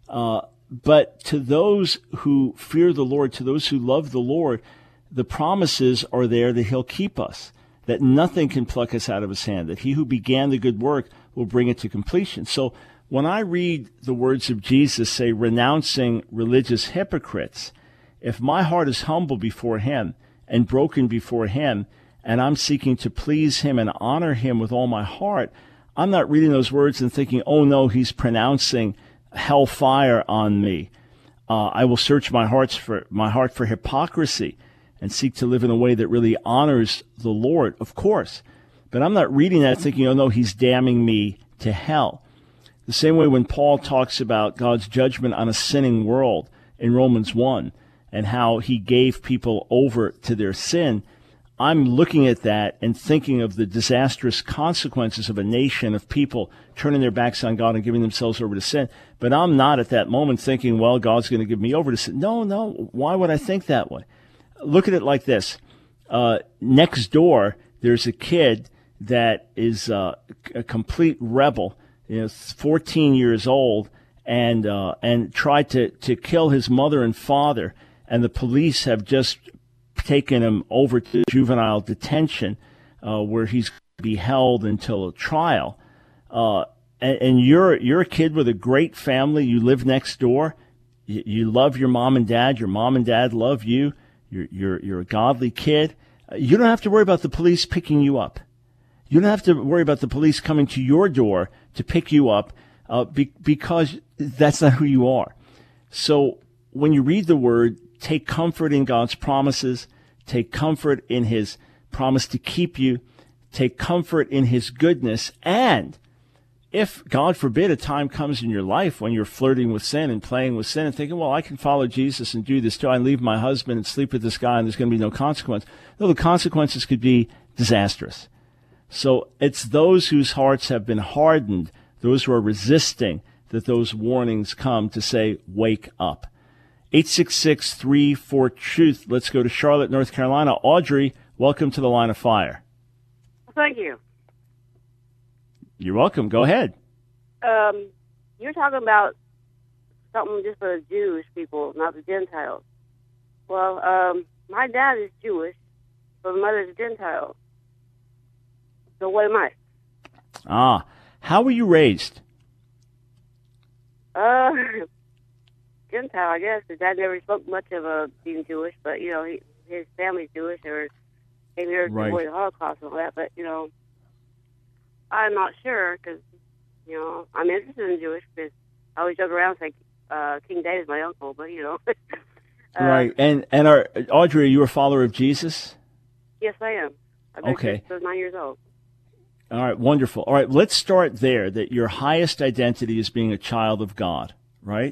But to those who fear the Lord, to those who love the Lord, the promises are there that he'll keep us, that nothing can pluck us out of his hand, that he who began the good work will bring it to completion. So when I read the words of Jesus say, renouncing religious hypocrites, if my heart is humble before him and broken before him, and I'm seeking to please him and honor him with all my heart, I'm not reading those words and thinking, oh no, he's pronouncing hellfire on me. I will search my heart for hypocrisy and seek to live in a way that really honors the Lord, of course. But I'm not reading that thinking, oh no, he's damning me to hell. The same way when Paul talks about God's judgment on a sinning world in Romans 1 and how he gave people over to their sin, I'm looking at that and thinking of the disastrous consequences of a nation of people turning their backs on God and giving themselves over to sin. But I'm not at that moment thinking, well, God's going to give me over to sin. No, why would I think that way? Look at it like this. Next door, there's a kid that is a complete rebel, 14 years old, and tried to kill his mother and father, and the police have just taken him over to juvenile detention, where he's going to be held until a trial. And you're a kid with a great family. You live next door. You love your mom and dad. Your mom and dad love you. You're a godly kid. You don't have to worry about the police picking you up. You don't have to worry about the police coming to your door to pick you up because that's not who you are. So when you read the word, take comfort in God's promises. Take comfort in his promise to keep you. Take comfort in his goodness. And if, God forbid, a time comes in your life when you're flirting with sin and playing with sin and thinking, well, I can follow Jesus and do this too. I leave my husband and sleep with this guy and there's going to be no consequence. No, the consequences could be disastrous. So it's those whose hearts have been hardened, those who are resisting, that those warnings come to say, wake up. 866-34-TRUTH. Let's go to Charlotte, North Carolina. Audrey, welcome to the Line of Fire.
Thank you.
You're welcome. Go ahead.
You're talking about something just for the Jewish people, not the Gentiles. Well, my dad is Jewish, but my mother is Gentile. So what am I?
How were you raised?
Gentile, I guess. His dad never spoke much of being Jewish, but, his family's Jewish, or came here to avoid the Holocaust and all that, but, I'm not sure, because, I'm interested in Jewish, because I always joke around and say King David's my uncle, but,
Right, and Audrey, are you a follower of Jesus?
Yes, I am. I've been since I was 9 years old.
All right, wonderful. All right, let's start there, that your highest identity is being a child of God, right?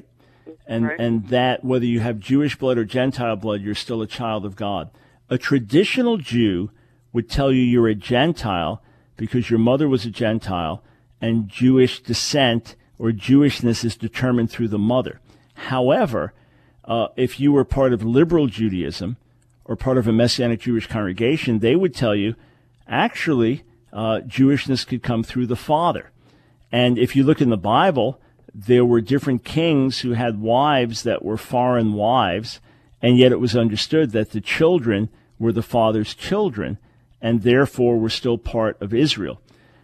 And that whether you have Jewish blood or Gentile blood, you're still a child of God. A traditional Jew would tell you you're a Gentile because your mother was a Gentile, and Jewish descent or Jewishness is determined through the mother. However, if you were part of liberal Judaism or part of a Messianic Jewish congregation, they would tell you, actually, Jewishness could come through the father. And if you look in the Bible, there were different kings who had wives that were foreign wives, and yet it was understood that the children were the father's children, and therefore were still part of Israel.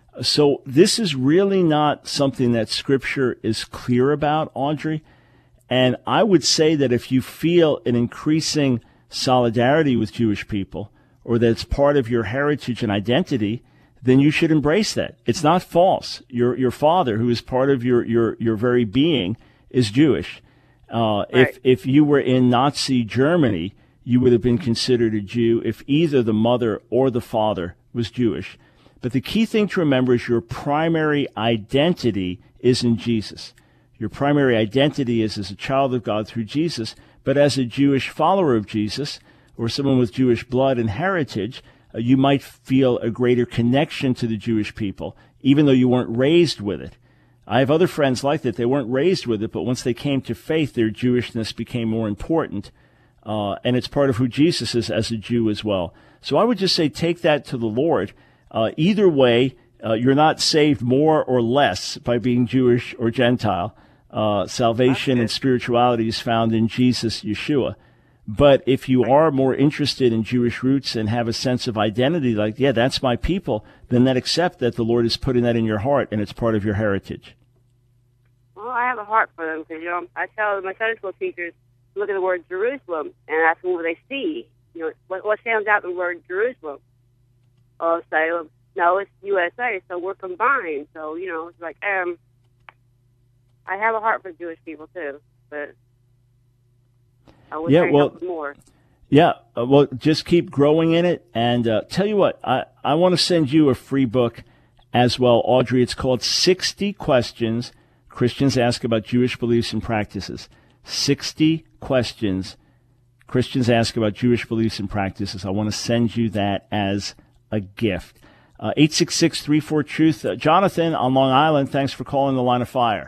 So this is really not something that Scripture is clear about, Audrey. And I would say that if you feel an increasing solidarity with Jewish people, or that it's part of your heritage and identity, then you should embrace that. It's not false. Your father, who is part of your very being, is Jewish. Right. If you were in Nazi Germany, you would have been considered a Jew if either the mother or the father was Jewish. But the key thing to remember is your primary identity is in Jesus. Your primary identity is as a child of God through Jesus, but as a Jewish follower of Jesus, or someone with Jewish blood and heritage, you might feel a greater connection to the Jewish people, even though you weren't raised with it. I have other friends like that. They weren't raised with it, but once they came to faith, their Jewishness became more important. And it's part of who Jesus is as a Jew as well. So I would just say take that to the Lord. Either way, you're not saved more or less by being Jewish or Gentile. Salvation and spirituality is found in Jesus, Yeshua. But if you are more interested in Jewish roots and have a sense of identity, like, yeah, that's my people, then accept that the Lord is putting that in your heart and it's part of your heritage.
Well, I have a heart for them because, I tell my Sunday school teachers, look at the word Jerusalem and ask them what they see. What stands out in the word Jerusalem? Oh, say, no, it's USA, so we're combined. So, it's like, I have a heart for Jewish people too, but I would help more.
Yeah, well, just keep growing in it. And tell you what, I want to send you a free book as well, Audrey. It's called 60 Questions Christians Ask About Jewish Beliefs and Practices. 60 Questions Christians Ask About Jewish Beliefs and Practices. I want to send you that as a gift. 866-34-TRUTH. Jonathan on Long Island, thanks for calling the Line of Fire.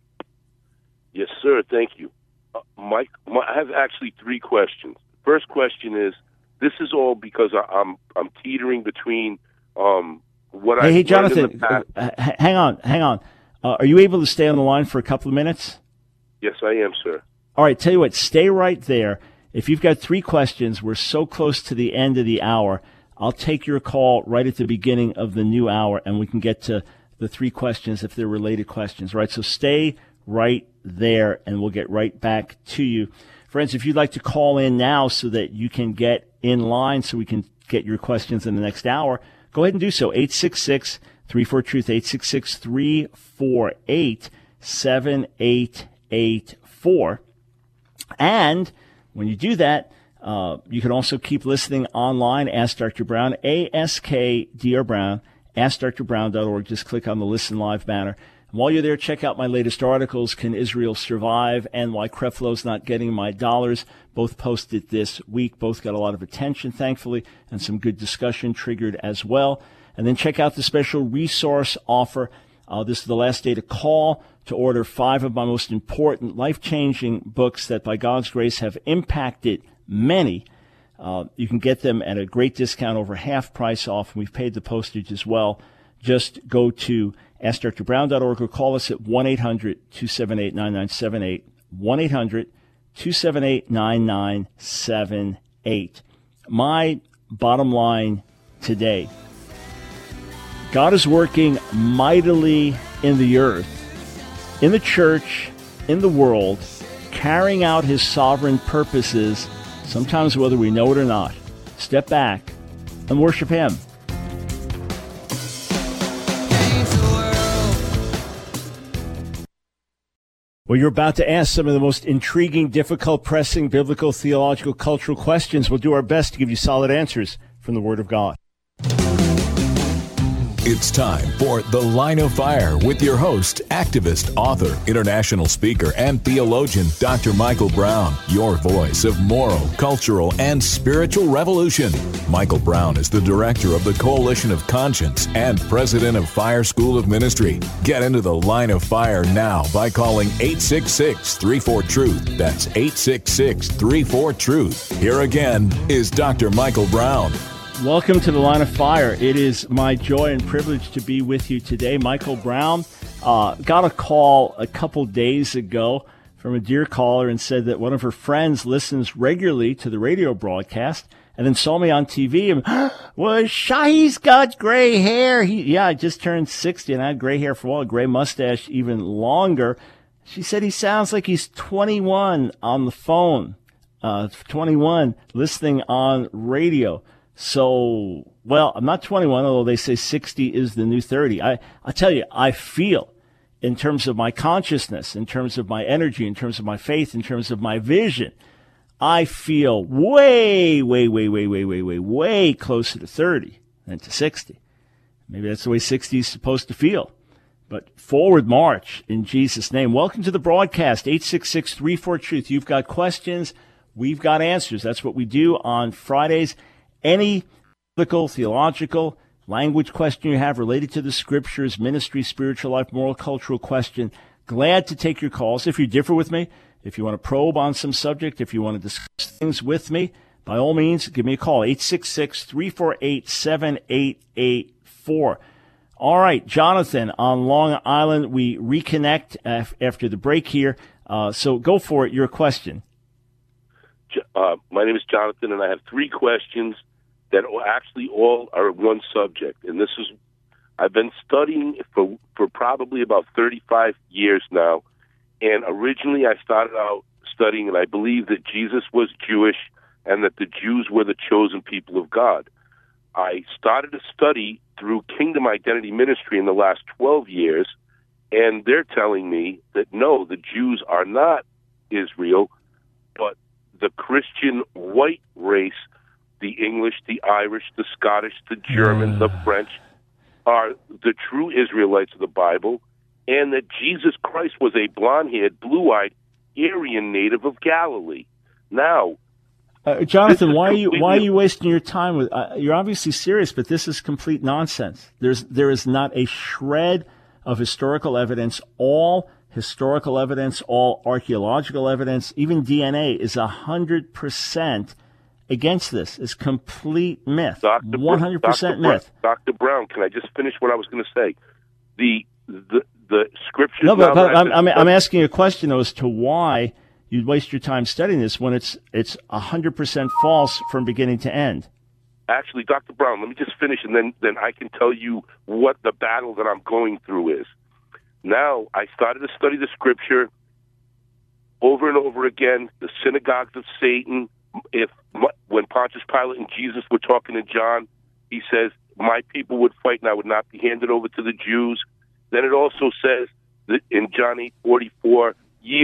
Yes, sir. Thank you. Mike, I have actually 3 questions. First question is, this is all because I'm teetering between what I...
Hey, Jonathan, hang on. Are you able to stay on the line for a couple of minutes?
Yes, I am, sir.
All right, tell you what, stay right there. If you've got 3 questions, we're so close to the end of the hour. I'll take your call right at the beginning of the new hour, and we can get to the 3 questions if they're related questions, right? So stay right there, and we'll get right back to you. Friends, if you'd like to call in now so that you can get in line so we can get your questions in the next hour, go ahead and do so. 866-34-TRUTH, 866-348-7884. And when you do that, you can also keep listening online. Ask Dr. Brown, ASKDR Brown, AskDrBrown.org. Just click on the Listen Live banner. And while you're there, check out my latest articles, Can Israel Survive and Why Creflo's Not Getting My Dollars. Both posted this week. Both got a lot of attention, thankfully, and some good discussion triggered as well. And then check out the special resource offer. This is the last day to call to order 5 of my most important, life-changing books that, by God's grace, have impacted many. You can get them at a great discount, over half price off. We've paid the postage as well. Just go to AskDrBrown.org or call us at 1-800-278-9978, 1-800-278-9978. My bottom line today, God is working mightily in the earth, in the church, in the world, carrying out his sovereign purposes, sometimes whether we know it or not. Step back and worship him. Well, you're about to ask some of the most intriguing, difficult, pressing, biblical, theological, cultural questions. We'll do our best to give you solid answers from the Word of God.
It's time for The Line of Fire with your host, activist, author, international speaker, and theologian, Dr. Michael Brown, your voice of moral, cultural, and spiritual revolution. Michael Brown is the director of the Coalition of Conscience and president of Fire School of Ministry. Get into The Line of Fire now by calling 866-34-TRUTH. That's 866-34-TRUTH. Here again is Dr. Michael Brown.
Welcome to The Line of Fire. It is my joy and privilege to be with you today. Michael Brown got a call a couple days ago from a dear caller and said that one of her friends listens regularly to the radio broadcast and then saw me on TV and, well, Shahi's got gray hair. I just turned 60 and I had gray hair for a while, gray mustache even longer. She said he sounds like he's 21 on the phone, 21 listening on radio. So, well, I'm not 21, although they say 60 is the new 30. I tell you, I feel in terms of my consciousness, in terms of my energy, in terms of my faith, in terms of my vision, I feel way closer to 30 than to 60. Maybe that's the way 60 is supposed to feel. But forward march in Jesus' name. Welcome to the broadcast, 866-34-TRUTH. You've got questions, we've got answers. That's what we do on Fridays. Any biblical, theological, language question you have related to the scriptures, ministry, spiritual life, moral, cultural question, glad to take your calls. If you differ with me, if you want to probe on some subject, if you want to discuss things with me, by all means, give me a call, 866-348-7884. All right, Jonathan on Long Island. We reconnect after the break here. So go for it, your question.
My name is Jonathan, and I have three questions that actually all are one subject. And I've been studying for probably about 35 years now. And originally I started out studying, and I believe that Jesus was Jewish and that the Jews were the chosen people of God. I started to study through Kingdom Identity Ministry in the last 12 years, and they're telling me that no, the Jews are not Israel, but the Christian white race, the English, the Irish, the Scottish, the German, the French, are the true Israelites of the Bible, and that Jesus Christ was a blonde-haired, blue-eyed, Aryan native of Galilee. Now,
Jonathan, why are you wasting your time with? You're obviously serious, but this is complete nonsense. There is not a shred of historical evidence. All historical evidence, all archaeological evidence, even DNA is 100% against this. It's complete myth. 100% myth.
Dr. Brown, can I just finish what I was going to say? The scriptures.
No, but I'm asking a question though, as to why you'd waste your time studying this when it's 100% false from beginning to end.
Actually, Dr. Brown, let me just finish, and then I can tell you what the battle that I'm going through is. Now, I started to study the scripture over and over again, the synagogues of Satan. When Pontius Pilate and Jesus were talking to John, he says, my people would fight and I would not be handed over to the Jews. Then it also says that in John 8:44,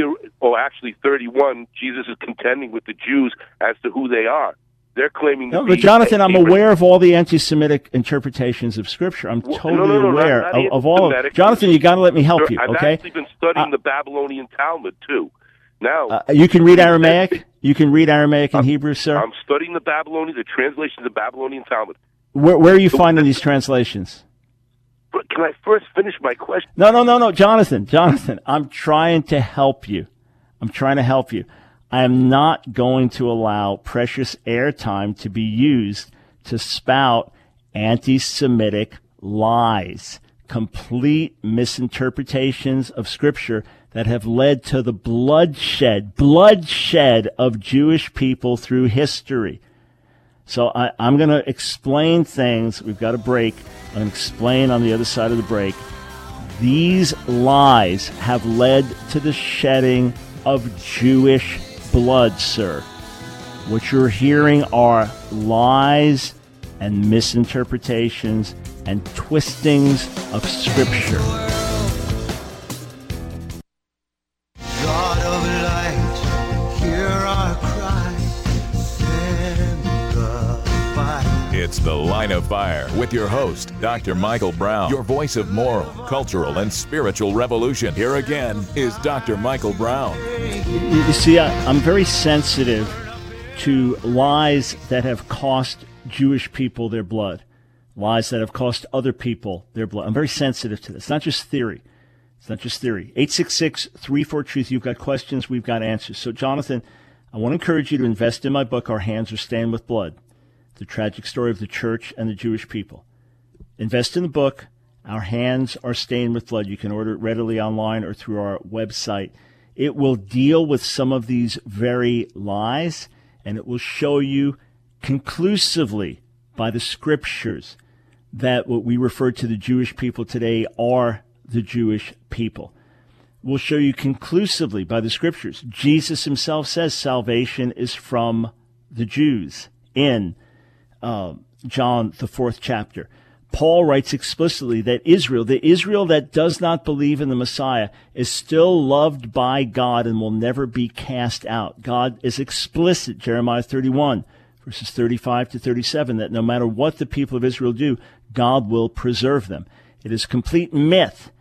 31, Jesus is contending with the Jews as to who they are. They're claiming
no, but Jonathan, I'm aware of all the anti-Semitic interpretations of Scripture. I'm totally aware of all of it. Jonathan, you got to let me help you, okay?
I've actually been studying the Babylonian Talmud, too. Now,
you can read Aramaic? You can read Aramaic and Hebrew, sir?
I'm studying the translation of the Babylonian Talmud.
Where are you finding these translations?
But can I first finish my question?
No, Jonathan, I'm trying to help you. I am not going to allow precious airtime to be used to spout anti-Semitic lies, complete misinterpretations of Scripture that have led to the bloodshed of Jewish people through history. So I'm going to explain things. We've got a break. I'm going to explain on the other side of the break. These lies have led to the shedding of Jewish blood, sir. What you're hearing are lies and misinterpretations and twistings of Scripture.
God of light, hear our cry, send the fire.
It's The Line of Fire with your host, Dr. Michael Brown, your voice of moral, cultural, and spiritual revolution. Here again is Dr. Michael Brown.
You see, I'm very sensitive to lies that have cost Jewish people their blood, lies that have cost other people their blood. I'm very sensitive to this. It's not just theory. 866-34-TRUTH. You've got questions, we've got answers. So, Jonathan, I want to encourage you to invest in my book, Our Hands Are Stained with Blood, the tragic story of the church and the Jewish people. Invest in the book, Our Hands Are Stained with Blood. You can order it readily online or through our website. It will deal with some of these very lies, and it will show you conclusively by the scriptures that what we refer to the Jewish people today are the Jewish people. We'll show you conclusively by the scriptures. Jesus himself says salvation is from the Jews in John, the 4th chapter. Paul writes explicitly that the Israel that does not believe in the Messiah, is still loved by God and will never be cast out. God is explicit, Jeremiah 31, verses 35 to 37, that no matter what the people of Israel do, God will preserve them. It is complete myth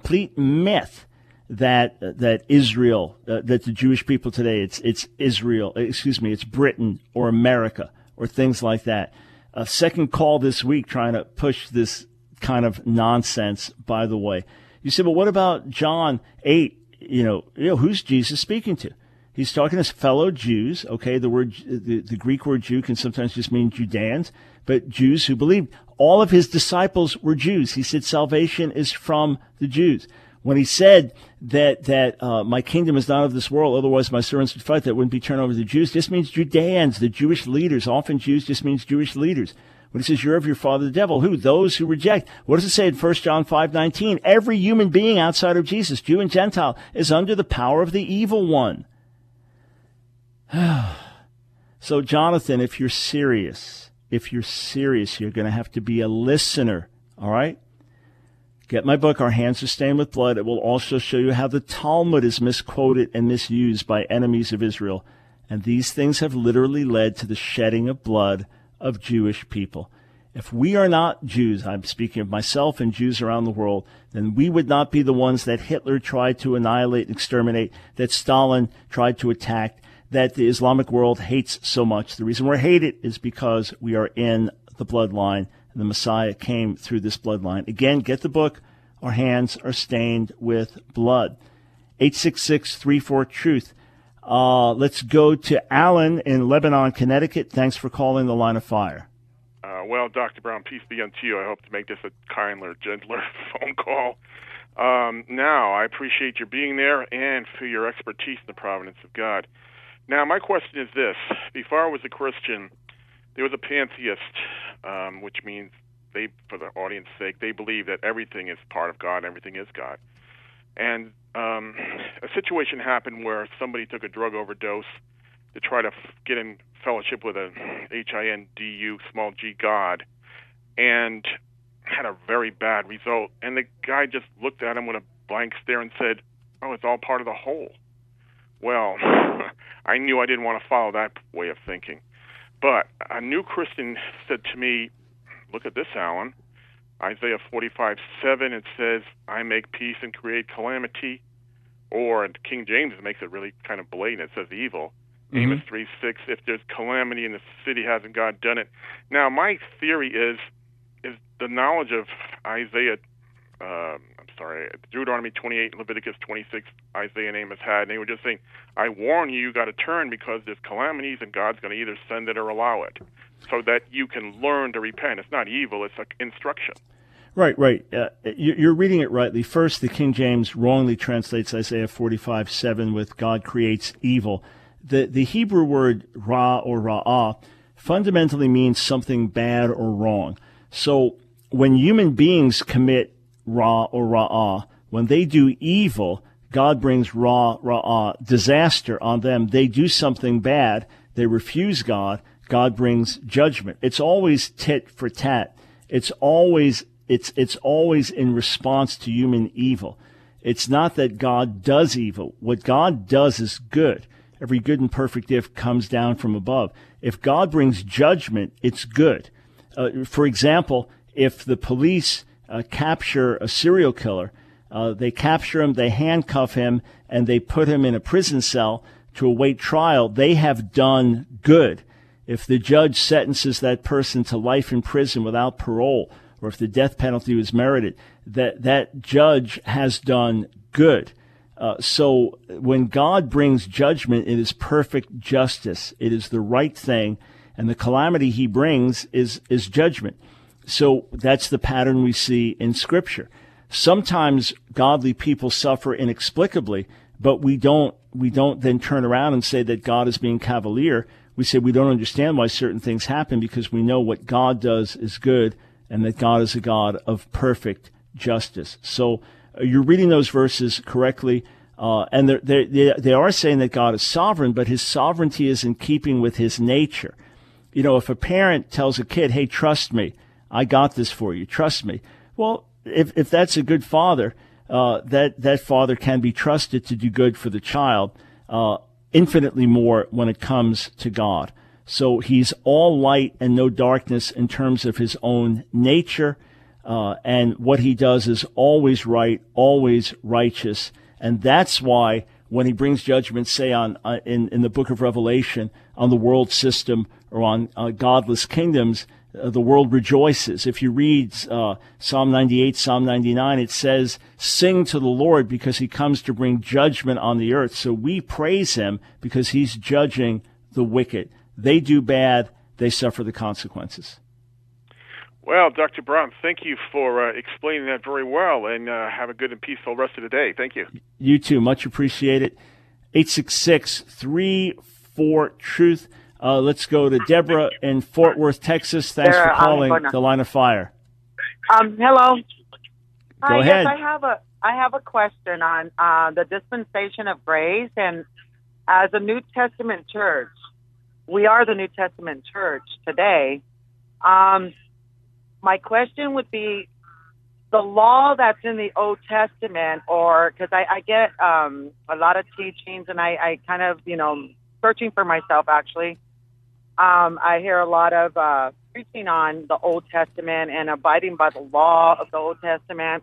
that Israel, that the Jewish people today, it's Israel, it's Britain or America or things like that. A second call this week trying to push this kind of nonsense, by the way. You say, but what about John 8? Who's Jesus speaking to? He's talking to fellow Jews. Okay, the Greek word Jew can sometimes just mean Judeans, but Jews who believed. All of his disciples were Jews. He said salvation is from the Jews. When he said that my kingdom is not of this world, otherwise my servants would fight, that wouldn't be turned over to the Jews, just means Judeans, the Jewish leaders. Often Jews just means Jewish leaders. When he says you're of your father the devil, who? Those who reject. What does it say in 1 John 5:19? Every human being outside of Jesus, Jew and Gentile, is under the power of the evil one. So, Jonathan, if you're serious, you're going to have to be a listener, all right? Get my book, Our Hands Are Stained with Blood. It will also show you how the Talmud is misquoted and misused by enemies of Israel. And these things have literally led to the shedding of blood of Jewish people. If we are not Jews, I'm speaking of myself and Jews around the world, then we would not be the ones that Hitler tried to annihilate and exterminate, that Stalin tried to attack, that the Islamic world hates so much. The reason we're hated is because we are in the bloodline. The Messiah came through this bloodline. Again, get the book, Our Hands Are Stained with Blood. 866-34-TRUTH. Let's go to Alan in Lebanon, Connecticut. Thanks for calling The Line of Fire.
Well, Dr. Brown, peace be unto you. I hope to make this a kinder, gentler phone call. Now, I appreciate your being there and for your expertise in the providence of God. Now, my question is this. Before I was a Christian, there was a pantheist, which means they, for the audience's sake, they believe that everything is part of God, everything is God. And a situation happened where somebody took a drug overdose to try to get in fellowship with a Hindu, small g, God, and had a very bad result. And the guy just looked at him with a blank stare and said, oh, it's all part of the whole. Well, I knew I didn't want to follow that way of thinking. But a new Christian said to me, look at this, Alan. Isaiah 45:7, it says, I make peace and create calamity. Or King James makes it really kind of blatant. It says evil. Mm-hmm. Amos 3:6, if there's calamity in the city, hasn't God done it? Now, my theory is the knowledge of Isaiah, Deuteronomy 28, Leviticus 26, Isaiah and Amos had, and they were just saying, I warn you, you got to turn because there's calamities and God's going to either send it or allow it so that you can learn to repent. It's not evil, it's like instruction.
Right. You're reading it rightly. First, the King James wrongly translates Isaiah 45:7 with God creates evil. The Hebrew word ra or ra'ah fundamentally means something bad or wrong. So when human beings commit ra or ra'ah, when they do evil, God brings ra'ah, disaster on them. They do something bad. They refuse God. God brings judgment. It's always tit for tat. It's always in response to human evil. It's not that God does evil. What God does is good. Every good and perfect gift comes down from above. If God brings judgment, it's good. For example, if the police capture a serial killer, they capture him, they handcuff him, and they put him in a prison cell to await trial, they have done good. If the judge sentences that person to life in prison without parole, or if the death penalty was merited, that judge has done good. So when God brings judgment, it is perfect justice. It is the right thing, and the calamity he brings is judgment. So that's the pattern we see in Scripture. Sometimes godly people suffer inexplicably, but we don't then turn around and say that God is being cavalier. We say we don't understand why certain things happen because we know what God does is good and that God is a God of perfect justice. So you're reading those verses correctly, and they are saying that God is sovereign, but his sovereignty is in keeping with his nature. You know, if a parent tells a kid, hey, trust me, I got this for you, trust me. Well, if that's a good father, that father can be trusted to do good for the child, infinitely more when it comes to God. So he's all light and no darkness in terms of his own nature, and what he does is always right, always righteous. And that's why when he brings judgment, say in the book of Revelation, on the world system or on godless kingdoms, the world rejoices. If you read Psalm 98, Psalm 99, it says, sing to the Lord because he comes to bring judgment on the earth. So we praise him because he's judging the wicked. They do bad, they suffer the consequences.
Well, Dr. Brown, thank you for explaining that very well, and have a good and peaceful rest of the day. Thank you. You too. Much appreciated. 866-34-TRUTH. Let's go to Deborah in Fort Worth, Texas. Thanks for calling The Line of Fire.
Hello.
Go ahead.
Yes, I have a question on the dispensation of grace, and as a New Testament church, we are the New Testament church today. My question would be the law that's in the Old Testament, or because I get a lot of teachings, and I kind of, searching for myself, actually. I hear a lot of preaching on the Old Testament and abiding by the law of the Old Testament.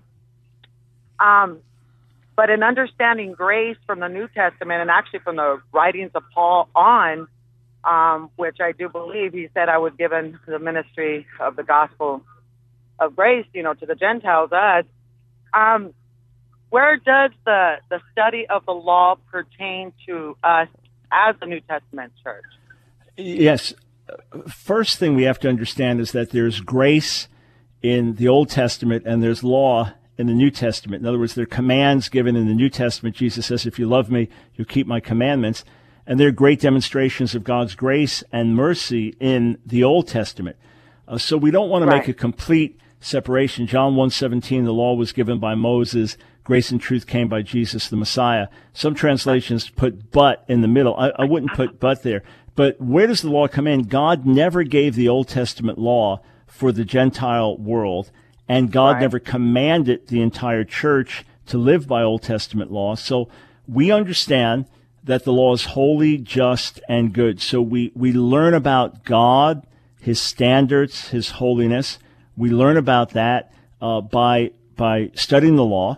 But in understanding grace from the New Testament, and actually from the writings of Paul on, which I do believe he said I was given the ministry of the gospel of grace, to the Gentiles, us. Where does the study of the law pertain to us as the New Testament church?
Yes. First thing we have to understand is that there's grace in the Old Testament and there's law in the New Testament. In other words, there are commands given in the New Testament. Jesus says, if you love me, you'll keep my commandments. And there are great demonstrations of God's grace and mercy in the Old Testament. So we don't want to make a complete separation. John 1:17, the law was given by Moses. Grace and truth came by Jesus, the Messiah. Some translations put but in the middle. I wouldn't put but there. But where does the law come in? God never gave the Old Testament law for the Gentile world, and God never commanded the entire church to live by Old Testament law. So we understand that the law is holy, just, and good. So we learn about God, his standards, his holiness. We learn about that by studying the law.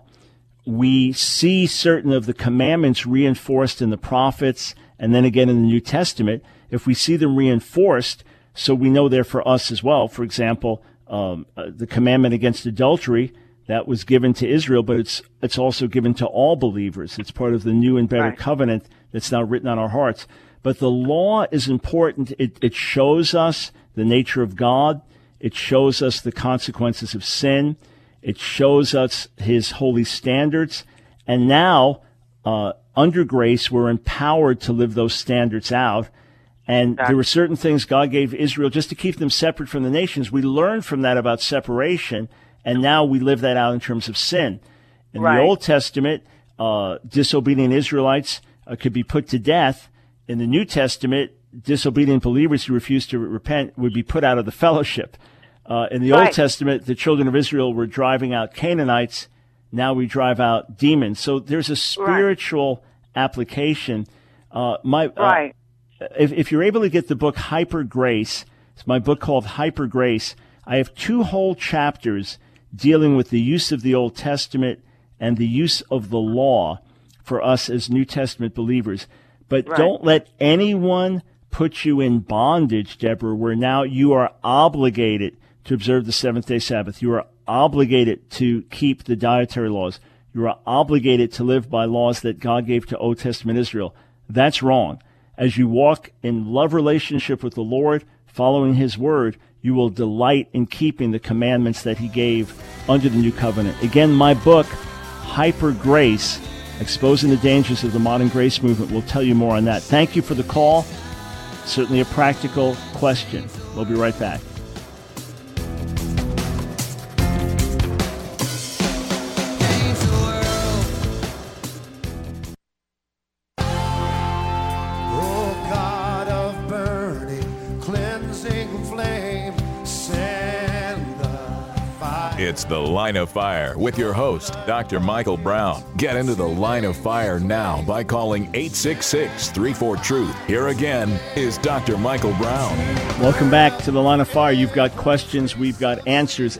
We see certain of the commandments reinforced in the prophets and then again in the New Testament. If we see them reinforced, so we know they're for us as well. For example, the commandment against adultery, that was given to Israel, but it's also given to all believers. It's part of the new and better covenant that's now written on our hearts. But the law is important. It shows us the nature of God. It shows us the consequences of sin. It shows us his holy standards. And now, under grace, we're empowered to live those standards out. And there were certain things God gave Israel just to keep them separate from the nations. We learned from that about separation, and now we live that out in terms of sin. In the Old Testament, disobedient Israelites could be put to death. In the New Testament, disobedient believers who refused to repent would be put out of the fellowship. In the Old Testament, the children of Israel were driving out Canaanites. Now we drive out demons. So there's a spiritual application. If you're able to get the book Hyper Grace, it's my book called Hyper Grace. I have 2 whole chapters dealing with the use of the Old Testament and the use of the law for us as New Testament believers. But don't let anyone put you in bondage, Deborah, where now you are obligated to observe the seventh-day Sabbath. You are obligated to keep the dietary laws. You are obligated to live by laws that God gave to Old Testament Israel. That's wrong. As you walk in love relationship with the Lord, following His word, you will delight in keeping the commandments that He gave under the new covenant. Again, my book, Hyper Grace, Exposing the Dangers of the Modern Grace Movement, will tell you more on that. Thank you for the call. Certainly a practical question. We'll be right back.
It's The Line of Fire with your host, Dr. Michael Brown. Get into the Line of Fire now by calling 866-34-TRUTH. Here again is Dr. Michael Brown.
Welcome back to the Line of Fire. You've got questions, we've got answers.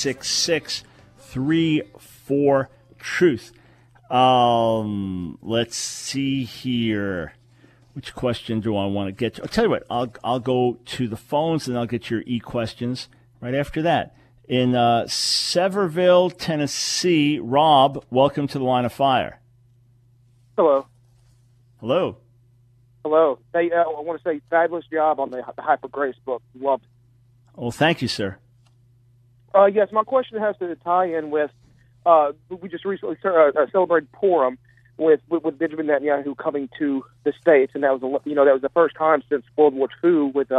866-34-TRUTH. Let's see here. Which question do I want to get to? I'll tell you what, I'll go to the phones and I'll get your e-questions right after that. In Sevierville, Tennessee, Rob, welcome to the Line of Fire.
Hello.
Hello.
Hello. Hey, I want to say fabulous job on the Hyper Grace book. Loved it.
Well, thank you, sir.
Yes, my question has to tie in with, we just recently celebrated Purim with Benjamin Netanyahu coming to the States, and that was the first time since World War II with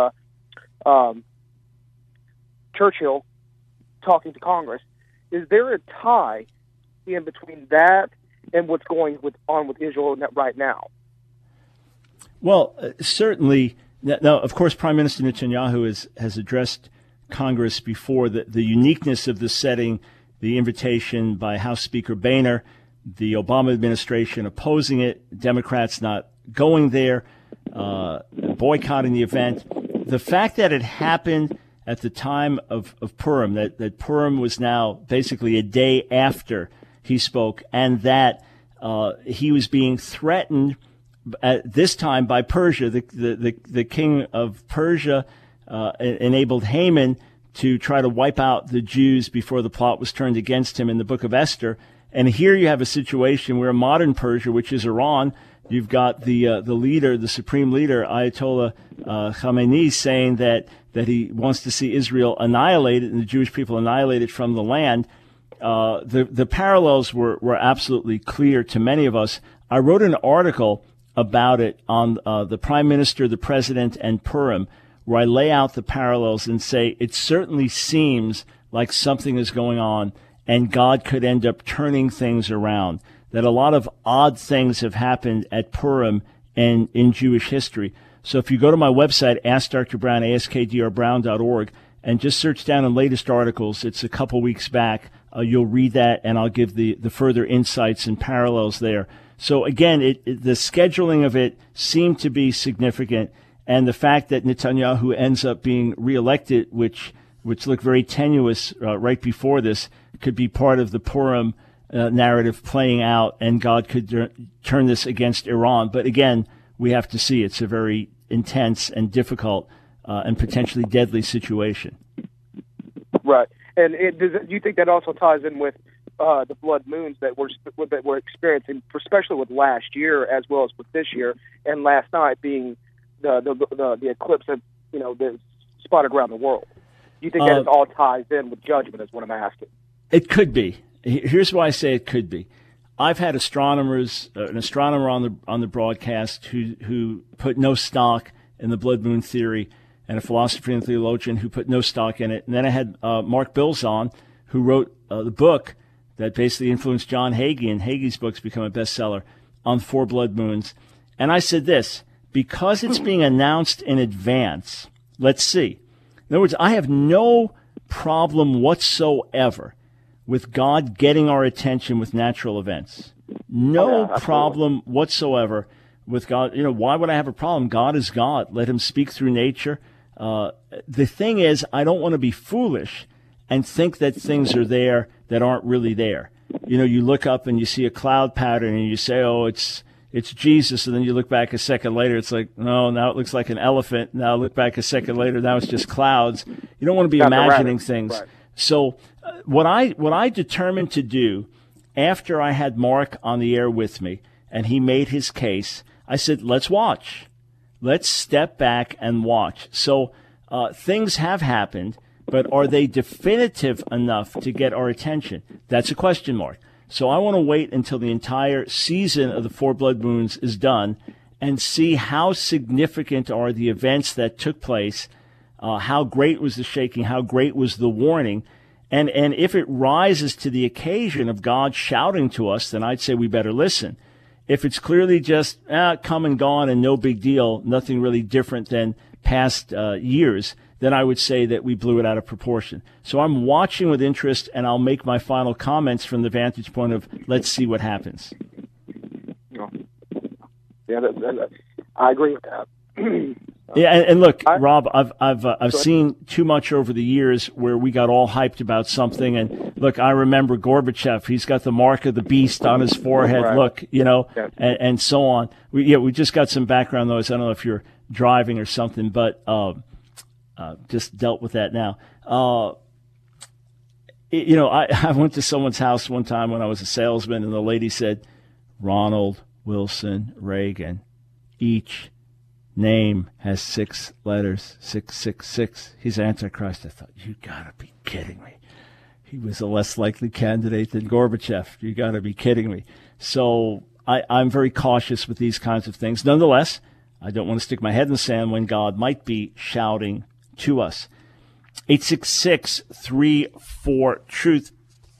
Churchill talking to Congress. Is there a tie in between that and what's going on with Israel right now?
Well, certainly. Now, of course, Prime Minister Netanyahu has addressed Congress before. The uniqueness of the setting, the invitation by House Speaker Boehner, the Obama administration opposing it, Democrats not going there, boycotting the event. The fact that it happened at the time of Purim, that Purim was now basically a day after he spoke, and that he was being threatened at this time by Persia. The king of Persia enabled Haman to try to wipe out the Jews before the plot was turned against him in the book of Esther. And here you have a situation where modern Persia, which is Iran, you've got the leader, the supreme leader, Ayatollah Khamenei, saying that he wants to see Israel annihilated and the Jewish people annihilated from the land. The parallels were absolutely clear to many of us. I wrote an article about it on the Prime Minister, the President, and Purim, where I lay out the parallels and say it certainly seems like something is going on and God could end up turning things around, that a lot of odd things have happened at Purim and in Jewish history. So if you go to my website, Ask Dr. Brown, askdrbrown.org, and just search down in latest articles, it's a couple weeks back, you'll read that, and I'll give the further insights and parallels there. So again, the scheduling of it seemed to be significant, and the fact that Netanyahu ends up being reelected, which looked very tenuous right before this, could be part of the Purim narrative playing out, and God could turn this against Iran. But again, we have to see it's a very intense and difficult and potentially deadly situation.
Right. And do you think that also ties in with the blood moons that we're experiencing, especially with last year as well as with this year, and last night being the eclipse that that's spotted around the world? Do you think that it all ties in with judgment? Is what I'm asking.
It could be. Here's why I say it could be. I've had an astronomer on the broadcast who put no stock in the blood moon theory, and a philosopher and theologian who put no stock in it. And then I had Mark Bills on, who wrote the book that basically influenced John Hagee, and Hagee's book's become a bestseller, on 4 blood moons. And I said this, because it's being announced in advance, let's see. In other words, I have no problem whatsoever with God getting our attention with natural events. No problem whatsoever with God. Why would I have a problem? God is God. Let him speak through nature. The thing is, I don't want to be foolish and think that things are there that aren't really there. You look up and you see a cloud pattern and you say, oh, it's Jesus. And then you look back a second later, it's like, no, now it looks like an elephant. Now look back a second later, now it's just clouds. You don't want to be imagining things. Right. So what I determined to do after I had Mark on the air with me and he made his case, I said, let's watch. Let's step back and watch. So things have happened, but are they definitive enough to get our attention? That's a question mark. So I want to wait until the entire season of the Four Blood Moons is done and see how significant are the events that took place, how great was the shaking, how great was the warning, and if it rises to the occasion of God shouting to us, then I'd say we better listen. If it's clearly just come and gone and no big deal, nothing really different than past years, then I would say that we blew it out of proportion. So I'm watching with interest, and I'll make my final comments from the vantage point of let's see what happens.
Yeah, I agree with that.
Yeah, and look, Rob, I've seen too much over the years where we got all hyped about something, and look, I remember Gorbachev. He's got the mark of the beast on his forehead. Right. Look, and so on. We just got some background noise. I don't know if you're driving or something, but just dealt with that now. I went to someone's house one time when I was a salesman, and the lady said, Ronald Wilson Reagan, each name has 6 letters, 666. He's Antichrist. I thought, you gotta be kidding me. He was a less likely candidate than Gorbachev. You gotta be kidding me. So I'm very cautious with these kinds of things. Nonetheless, I don't want to stick my head in the sand when God might be shouting to us. 866-34-TRUTH.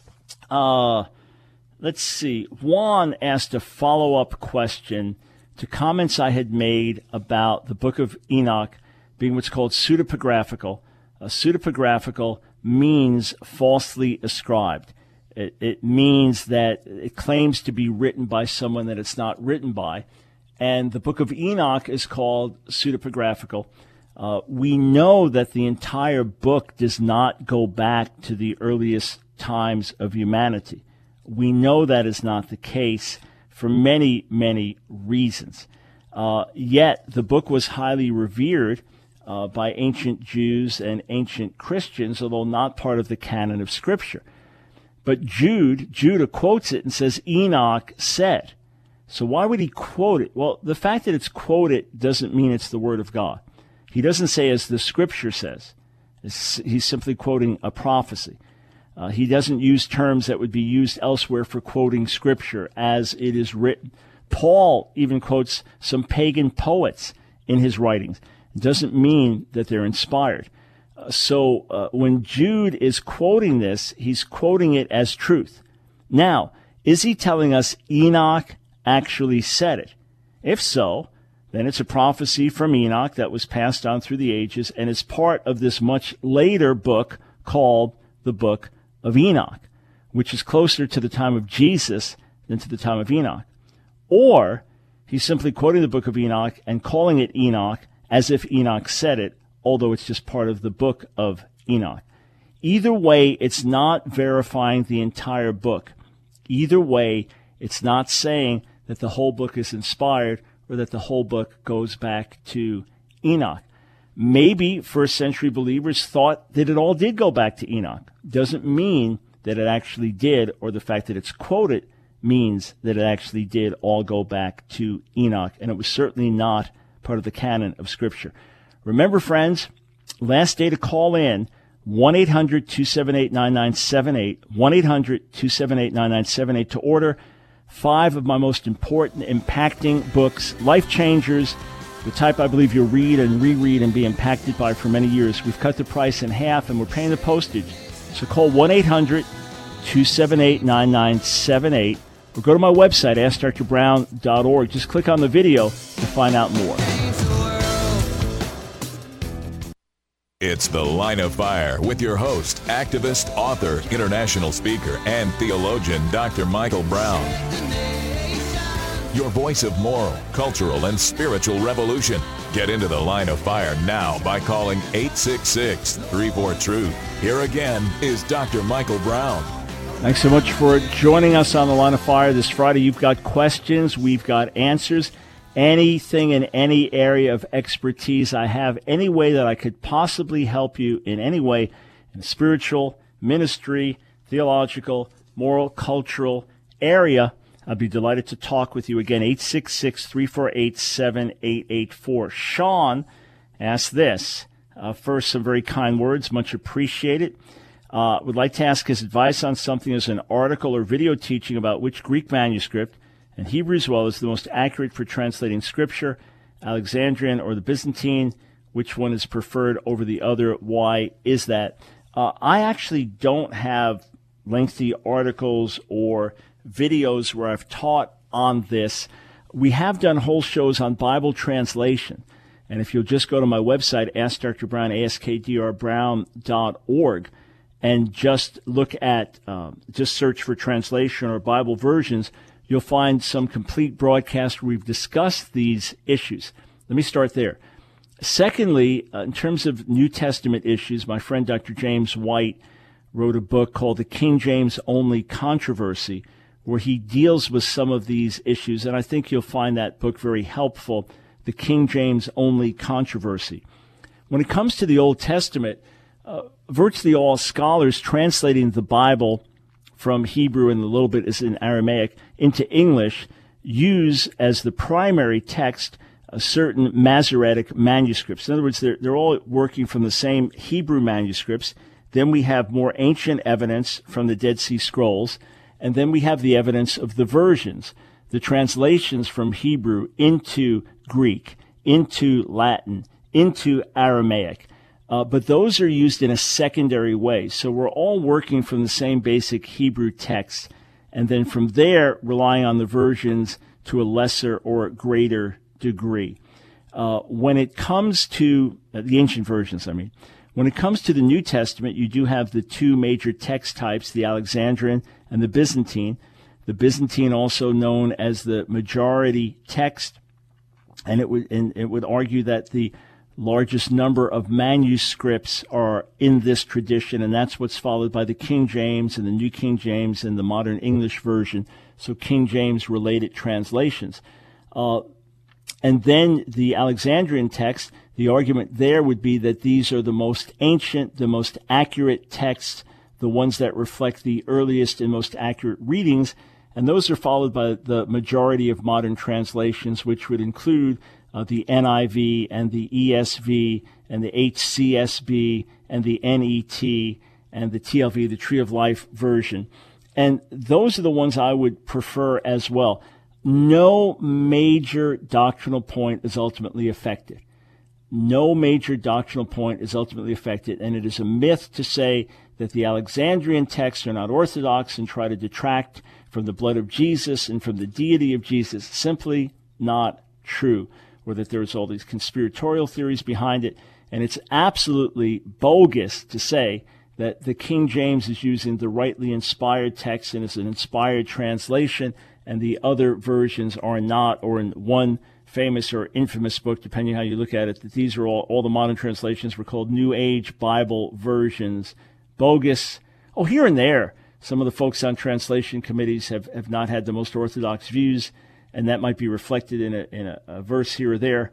Let's see. Juan asked a follow-up question to comments I had made about the Book of Enoch being what's called pseudepigraphical. Pseudepigraphical means falsely ascribed. It means that it claims to be written by someone that it's not written by. And the Book of Enoch is called pseudepigraphical. We know that the entire book does not go back to the earliest times of humanity. We know that is not the case for many, many reasons. Yet the book was highly revered by ancient Jews and ancient Christians, although not part of the canon of Scripture. But Judah quotes it and says, Enoch said. So why would he quote it? Well, the fact that it's quoted doesn't mean it's the Word of God. He doesn't say, as the Scripture says. He's simply quoting a prophecy. He doesn't use terms that would be used elsewhere for quoting Scripture as it is written. Paul even quotes some pagan poets in his writings. It doesn't mean that they're inspired. So when Jude is quoting this, he's quoting it as truth. Now, is he telling us Enoch actually said it? If so, then it's a prophecy from Enoch that was passed on through the ages and is part of this much later book called the Book of Enoch, which is closer to the time of Jesus than to the time of Enoch. Or he's simply quoting the Book of Enoch and calling it Enoch as if Enoch said it, although it's just part of the Book of Enoch. Either way, it's not verifying the entire book. Either way, it's not saying that the whole book is inspired or that the whole book goes back to Enoch. Maybe first century believers thought that it all did go back to Enoch. Doesn't mean that it actually did, or the fact that it's quoted means that it actually did all go back to Enoch. And it was certainly not part of the canon of Scripture. Remember, friends, last day to call in, 1-800-278-9978, 1-800-278-9978 to order 5 of my most important, impacting books, life changers, the type I believe you'll read and reread and be impacted by for many years. We've cut the price in half, and we're paying the postage. So call 1-800-278-9978 or go to my website, AskDrBrown.org. Just click on the video to find out more.
It's The Line of Fire with your host, activist, author, international speaker, and theologian, Dr. Michael Brown. Your voice of moral, cultural, and spiritual revolution. Get into the line of fire now by calling 866-34-TRUTH. Here again is Dr. Michael Brown.
Thanks so much for joining us on the Line of Fire this Friday. You've got questions, we've got answers. Anything in any area of expertise I have, any way that I could possibly help you in any way, in spiritual, ministry, theological, moral, cultural area, I'd be delighted to talk with you again. 866-348-7884. Sean asked this. First, some very kind words, much appreciated. Would like to ask his advice on something as an article or video teaching about which Greek manuscript, and Hebrew as well, is the most accurate for translating Scripture, Alexandrian or the Byzantine. Which one is preferred over the other? Why is that? I actually don't have lengthy articles or videos where I've taught on this. We have done whole shows on Bible translation. And if you'll just go to my website, Ask Dr. Brown, askdrbrown.org, and just look at, just search for translation or Bible versions, you'll find some complete broadcasts where we've discussed these issues. Let me start there. Secondly, in terms of New Testament issues, my friend Dr. James White wrote a book called The King James Only Controversy, where he deals with some of these issues, and I think you'll find that book very helpful, The King James Only Controversy. When it comes to the Old Testament, virtually all scholars translating the Bible from Hebrew and a little bit is in Aramaic into English use as the primary text certain Masoretic manuscripts. In other words, they're all working from the same Hebrew manuscripts. Then we have more ancient evidence from the Dead Sea Scrolls, and then we have the evidence of the versions, the translations from Hebrew into Greek, into Latin, into Aramaic. But those are used in a secondary way. So we're all working from the same basic Hebrew text, and then from there relying on the versions to a lesser or greater degree. When it comes to the ancient versions, when it comes to the New Testament, you do have the two major text types, the Alexandrian and the Byzantine. The Byzantine, also known as the majority text, and it would argue that the largest number of manuscripts are in this tradition, and that's what's followed by the King James and the New King James and the modern English version, so King James-related translations. And then the Alexandrian text, the argument there would be that these are the most ancient, the most accurate texts, the ones that reflect the earliest and most accurate readings, and those are followed by the majority of modern translations, which would include the NIV and the ESV and the HCSB and the NET and the TLV, the Tree of Life version. And those are the ones I would prefer as well. No major doctrinal point is ultimately affected. No major doctrinal point is ultimately affected, and it is a myth to say that the Alexandrian texts are not orthodox and try to detract from the blood of Jesus and from the deity of Jesus. Simply not true. Or that there's all these conspiratorial theories behind it, and it's absolutely bogus to say that the King James is using the rightly inspired text and is an inspired translation, and the other versions are not, or in one famous or infamous book, depending how you look at it, that these are all the modern translations were called New Age Bible versions. Bogus. Oh, here and there, some of the folks on translation committees have not had the most orthodox views, and that might be reflected in a verse here or there,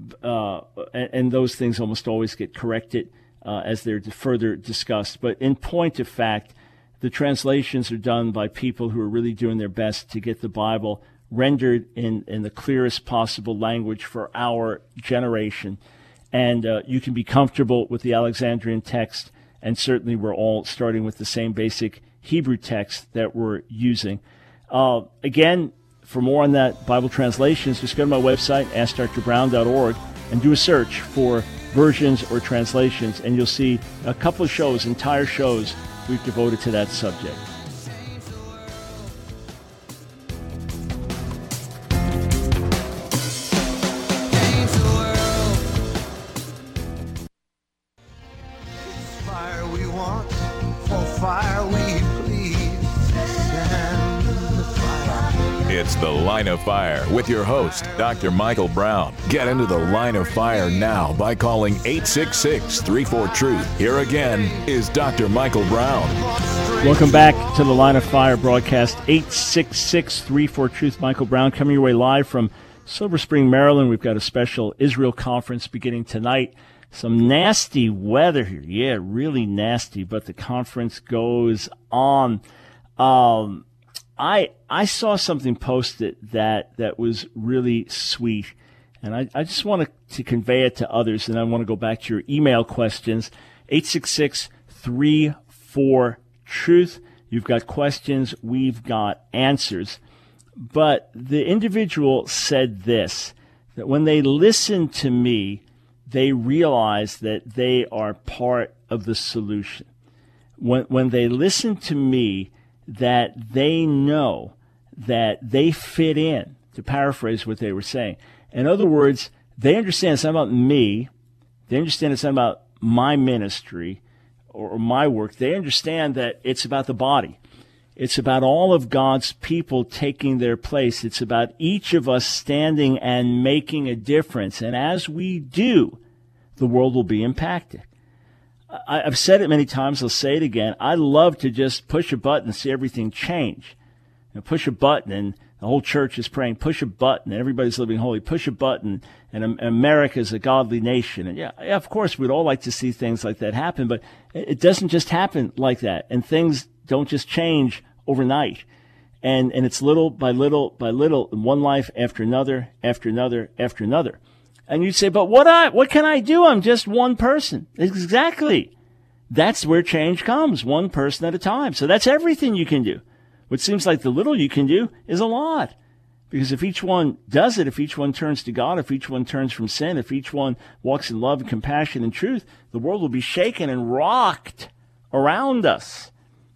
and those things almost always get corrected as they're further discussed. But in point of fact, the translations are done by people who are really doing their best to get the Bible rendered in the clearest possible language for our generation. And you can be comfortable with the Alexandrian text, and certainly we're all starting with the same basic Hebrew text that we're using. Again, for more on that Bible translations, just go to my website, AskDrBrown.org, and do a search for versions or translations, and you'll see a couple of shows, entire shows, we've devoted to that subject.
Fire we want, for fire we please. Stand in the fire.
It's The Line of Fire with your host, Dr. Michael Brown. Get into the Line of Fire now by calling 866-34-TRUTH. Here again is Dr. Michael Brown.
Welcome back to the Line of Fire broadcast. 866-34-TRUTH. Michael Brown coming your way live from Silver Spring, Maryland. We've got a special Israel conference beginning tonight. Some nasty weather here. Yeah, really nasty, but the conference goes on. I saw something posted that was really sweet, and I just want to convey it to others, and I want to go back to your email questions. 866-34-TRUTH. You've got questions, we've got answers. But the individual said this, that when they listen to me, they realize that they are part of the solution. When they listen to me, that they know that they fit in, to paraphrase what they were saying. In other words, they understand it's not about me. They understand it's not about my ministry or my work. They understand that it's about the body. It's about all of God's people taking their place. It's about each of us standing and making a difference. And as we do, the world will be impacted. I've said it many times. I'll say it again. I love to just push a button and see everything change. Push a button and the whole church is praying. Push a button and everybody's living holy. Push a button and America is a godly nation. And yeah, of course, we'd all like to see things like that happen, but it doesn't just happen like that. And things don't just change overnight. And it's little by little by little, one life after another, after another, after another. And you'd say, but what can I do? I'm just one person. Exactly. That's where change comes, one person at a time. So that's everything you can do. What seems like the little you can do is a lot. Because if each one does it, if each one turns to God, if each one turns from sin, if each one walks in love and compassion and truth, the world will be shaken and rocked around us.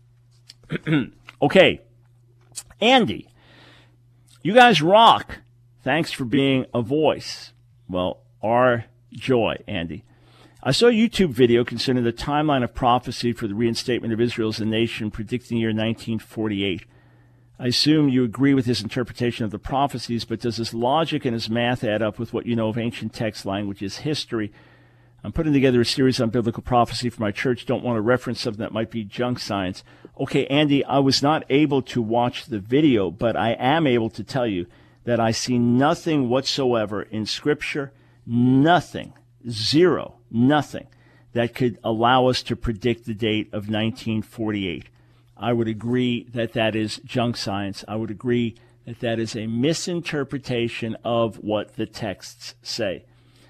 Okay. Andy, you guys rock. Thanks for being a voice. Well, our joy, Andy. I saw a YouTube video concerning the timeline of prophecy for the reinstatement of Israel as a nation, predicting the year 1948. I assume you agree with his interpretation of the prophecies, but does his logic and his math add up with what you know of ancient text languages, history? I'm putting together a series on biblical prophecy for my church. Don't want to reference something that might be junk science. Okay, Andy, I was not able to watch the video, but I am able to tell you that I see nothing whatsoever in Scripture, nothing, zero, nothing, that could allow us to predict the date of 1948. I would agree that that is junk science. I would agree that that is a misinterpretation of what the texts say.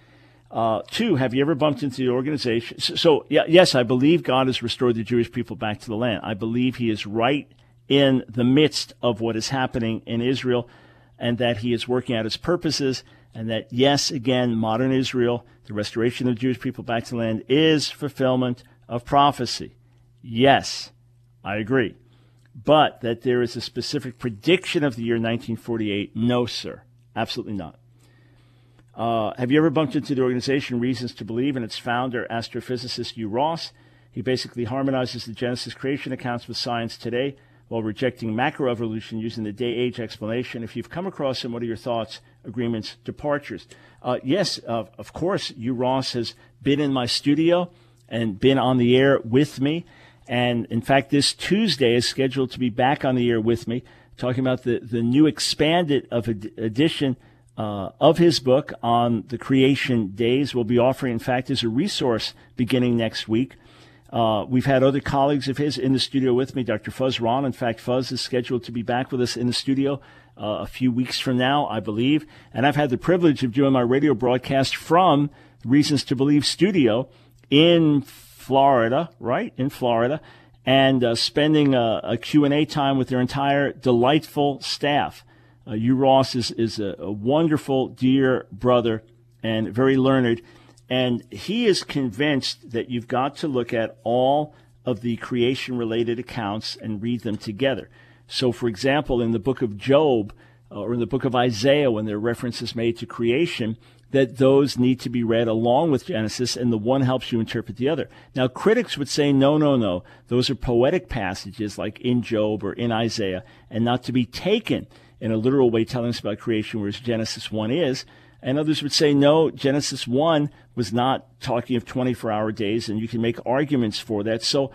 2, have you ever bumped into the organization? So yes, I believe God has restored the Jewish people back to the land. I believe he is right in the midst of what is happening in Israel, and that he is working out his purposes, and that, yes, again, modern Israel, the restoration of the Jewish people back to the land, is fulfillment of prophecy. Yes, I agree. But that there is a specific prediction of the year 1948, no, sir, absolutely not. Have you ever bumped into the organization Reasons to Believe and its founder, astrophysicist Hugh Ross? He basically harmonizes the Genesis creation accounts with science today, while rejecting macroevolution using the day-age explanation. If you've come across him, what are your thoughts, agreements, departures? Yes, of course, Hugh Ross has been in my studio and been on the air with me. And, in fact, this Tuesday is scheduled to be back on the air with me, talking about the new expanded edition of his book on the creation days. We'll be offering, in fact, as a resource beginning next week. We've had other colleagues of his in the studio with me, Dr. Fuz Ron. In fact, Fuz is scheduled to be back with us in the studio a few weeks from now, I believe. And I've had the privilege of doing my radio broadcast from Reasons to Believe studio in Florida, right, in Florida, and spending a Q&A time with their entire delightful staff. Hugh Ross is a wonderful, dear brother and very learned. And he is convinced that you've got to look at all of the creation-related accounts and read them together. So, for example, in the book of Job or in the book of Isaiah, when there are references made to creation, that those need to be read along with Genesis, and the one helps you interpret the other. Now, critics would say, no. Those are poetic passages like in Job or in Isaiah, and not to be taken in a literal way telling us about creation, whereas Genesis 1 is. And others would say, no, Genesis 1 was not talking of 24-hour days, and you can make arguments for that. So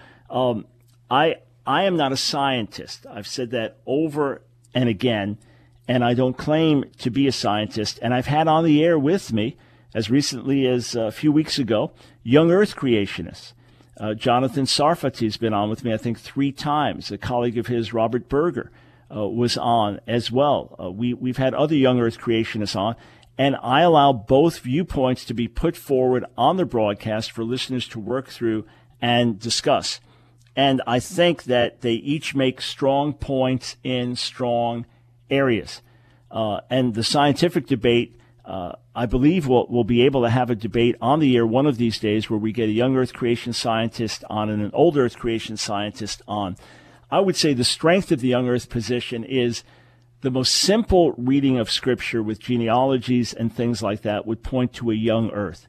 I am not a scientist. I've said that over and again, and I don't claim to be a scientist. And I've had on the air with me, as recently as a few weeks ago, young Earth creationists. Jonathan Sarfati has been on with me, I think, 3 times. A colleague of his, Robert Berger, was on as well. We've had other young Earth creationists on, and I allow both viewpoints to be put forward on the broadcast for listeners to work through and discuss. And I think that they each make strong points in strong areas. And the scientific debate, I believe we'll be able to have a debate on the air one of these days where we get a young Earth creation scientist on and an old Earth creation scientist on. I would say the strength of the young Earth position is the most simple reading of Scripture with genealogies and things like that would point to a young Earth.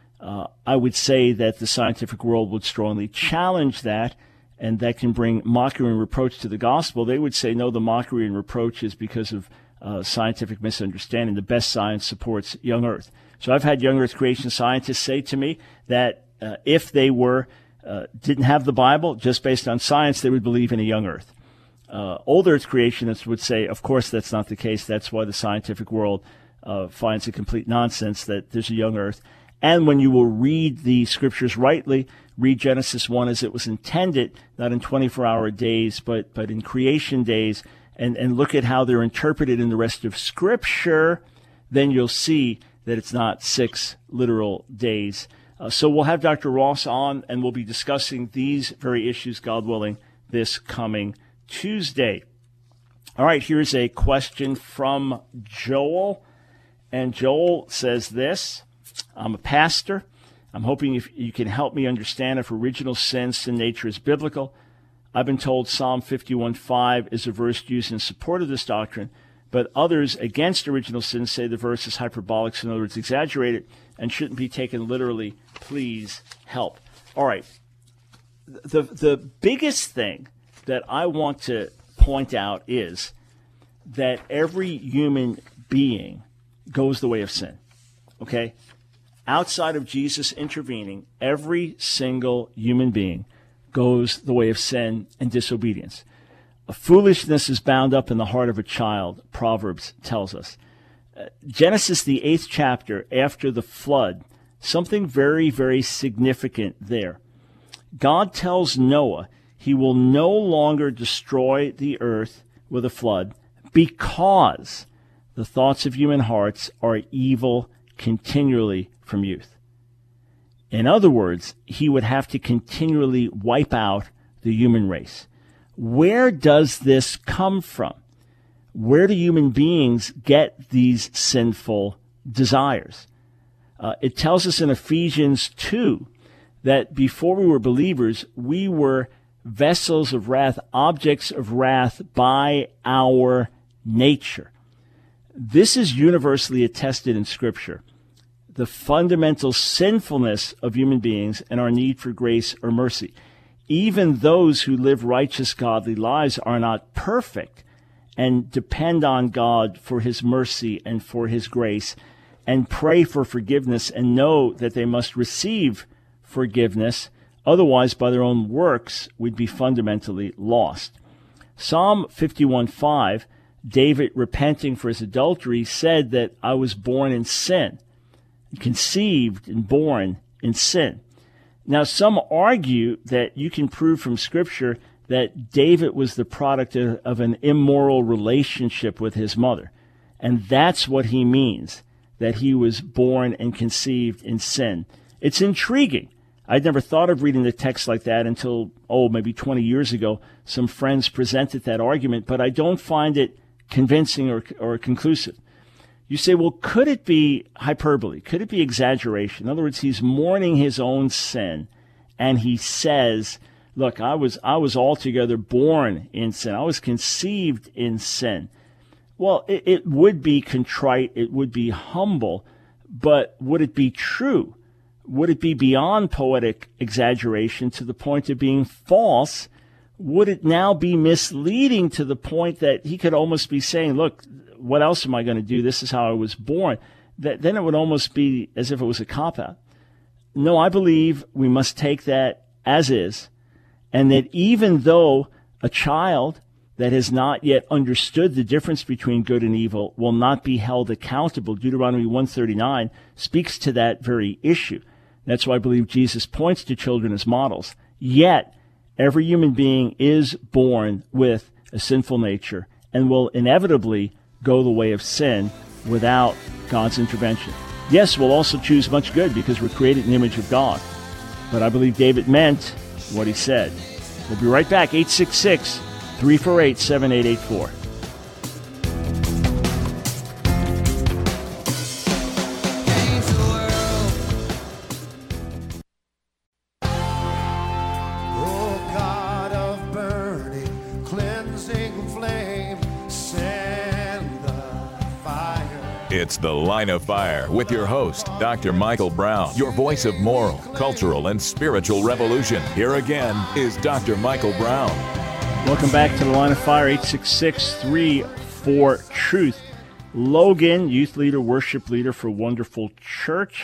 I would say that the scientific world would strongly challenge that, and that can bring mockery and reproach to the gospel. They would say, no, the mockery and reproach is because of scientific misunderstanding. The best science supports young Earth. So I've had young Earth creation scientists say to me that if they didn't have the Bible, just based on science, they would believe in a young Earth. Old Earth creationists would say, of course, that's not the case. That's why the scientific world finds it complete nonsense that there's a young Earth. And when you will read the Scriptures rightly, read Genesis 1 as it was intended, not in 24-hour days, but in creation days, and look at how they're interpreted in the rest of Scripture, then you'll see that it's not 6 literal days. So we'll have Dr. Ross on, and we'll be discussing these very issues, God willing, this coming Tuesday. All right, here's a question from Joel. And Joel says this: I'm a pastor. I'm hoping if you can help me understand if original sin nature is biblical. I've been told Psalm 51:5 is a verse used in support of this doctrine, but others against original sin say the verse is hyperbolic, so in other words, exaggerated, and shouldn't be taken literally. Please help. All right. The biggest thing that I want to point out is that every human being goes the way of sin. Okay? Outside of Jesus intervening, every single human being goes the way of sin and disobedience. A foolishness is bound up in the heart of a child, Proverbs tells us. Genesis, the 8th chapter, after the flood, something very, very significant there. God tells Noah he will no longer destroy the earth with a flood because the thoughts of human hearts are evil continually from youth. In other words, he would have to continually wipe out the human race. Where does this come from? Where do human beings get these sinful desires? It tells us in Ephesians 2 that before we were believers, we were vessels of wrath, objects of wrath by our nature. This is universally attested in Scripture. The fundamental sinfulness of human beings and our need for grace or mercy. Even those who live righteous, godly lives are not perfect and depend on God for His mercy and for His grace and pray for forgiveness and know that they must receive forgiveness. Otherwise, by their own works, we'd be fundamentally lost. Psalm 51:5, David, repenting for his adultery, said that I was born in sin, conceived and born in sin. Now, some argue that you can prove from Scripture that David was the product of an immoral relationship with his mother. And that's what he means, that he was born and conceived in sin. It's intriguing. I'd never thought of reading the text like that until, maybe 20 years ago. Some friends presented that argument, but I don't find it convincing or conclusive. You say, well, could it be hyperbole? Could it be exaggeration? In other words, he's mourning his own sin, and he says, look, I was altogether born in sin. I was conceived in sin. Well, it would be contrite. It would be humble, but would it be true? Would it be beyond poetic exaggeration to the point of being false would it now be misleading to the point that he could almost be saying, look, what else am I going to do? This is how I was born. Then it would almost be as if it was a cop-out. No, I believe we must take that as is, and that even though a child that has not yet understood the difference between good and evil will not be held accountable, Deuteronomy 139 speaks to that very issue. That's why I believe Jesus points to children as models. Yet, every human being is born with a sinful nature and will inevitably go the way of sin without God's intervention. Yes, we'll also choose much good because we're created in the image of God. But I believe David meant what he said. We'll be right back, 866-348-7884.
It's The Line of Fire with your host, Dr. Michael Brown, your voice of moral, cultural, and spiritual revolution. Here again is Dr. Michael Brown.
Welcome back to The Line of Fire, 866-34-TRUTH. Logan, youth leader, worship leader for Wonderful Church,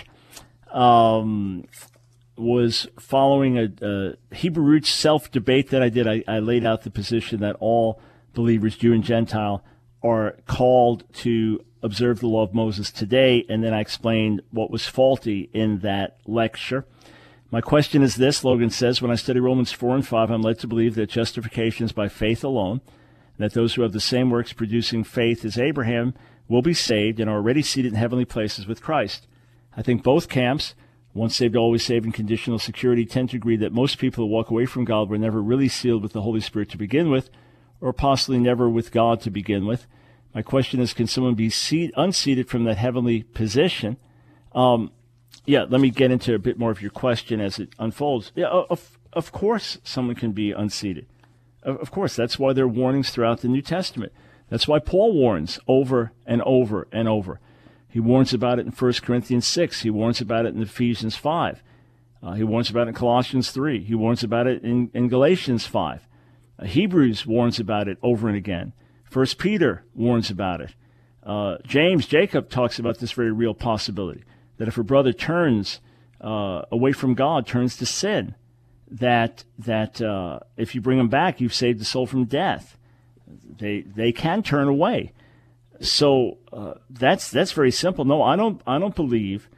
was following a Hebrew Roots self-debate that I did. I laid out the position that all believers, Jew and Gentile, are called to observe the law of Moses today, and then I explained what was faulty in that lecture. My question is this, Logan says, when I study Romans 4 and 5, I'm led to believe that justification is by faith alone, and that those who have the same works producing faith as Abraham will be saved and are already seated in heavenly places with Christ. I think both camps, once saved, always saved, and conditional security, tend to agree that most people who walk away from God were never really sealed with the Holy Spirit to begin with, or possibly never with God to begin with. My question is, can someone be unseated from that heavenly position? Let me get into a bit more of your question as it unfolds. Yeah, of course someone can be unseated. Of course, that's why there are warnings throughout the New Testament. That's why Paul warns over and over and over. He warns about it in 1 Corinthians 6. He warns about it in Ephesians 5. He warns about it in Colossians 3. He warns about it in Galatians 5. Hebrews warns about it over and again. 1 Peter warns about it. Jacob talks about this very real possibility, that if a brother turns away from God, turns to sin, that if you bring him back, you've saved the soul from death. They can turn away. So that's very simple. No, I don't believe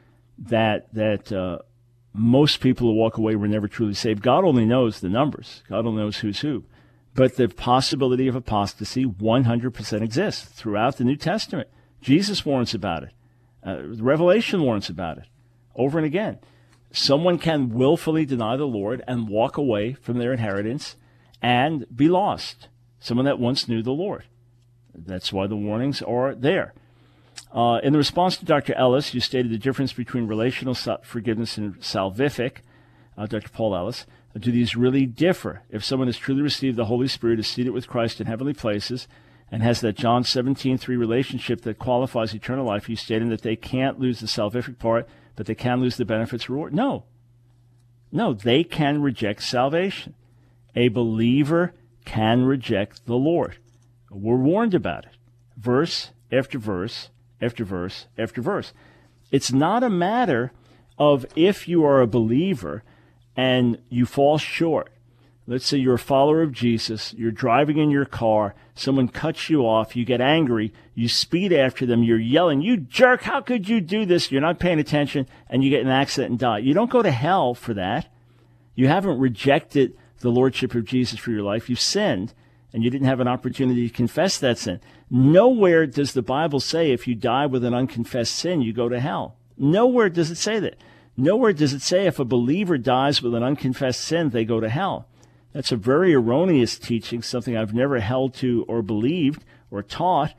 that most people who walk away were never truly saved. God only knows the numbers. God only knows who's who. But the possibility of apostasy 100% exists throughout the New Testament. Jesus warns about it. Revelation warns about it over and again. Someone can willfully deny the Lord and walk away from their inheritance and be lost. Someone that once knew the Lord. That's why the warnings are there. In the response to Dr. Ellis, you stated the difference between relational forgiveness and salvific. Dr. Paul Ellis. Do these really differ? If someone has truly received the Holy Spirit, is seated with Christ in heavenly places, and has that John 17:3 relationship that qualifies eternal life, you stated that they can't lose the salvific part, but they can lose the benefits reward? No, they can reject salvation. A believer can reject the Lord. We're warned about it. Verse after verse after verse after verse. It's not a matter of if you are a believer and you fall short. Let's say you're a follower of Jesus, you're driving in your car, someone cuts you off, you get angry, you speed after them, you're yelling, "You jerk, how could you do this?" You're not paying attention, and you get in an accident and die. You don't go to hell for that. You haven't rejected the lordship of Jesus for your life. You've sinned, and you didn't have an opportunity to confess that sin. Nowhere does the Bible say if you die with an unconfessed sin, you go to hell. Nowhere does it say that. Nowhere does it say if a believer dies with an unconfessed sin, they go to hell. That's a very erroneous teaching, something I've never held to or believed or taught,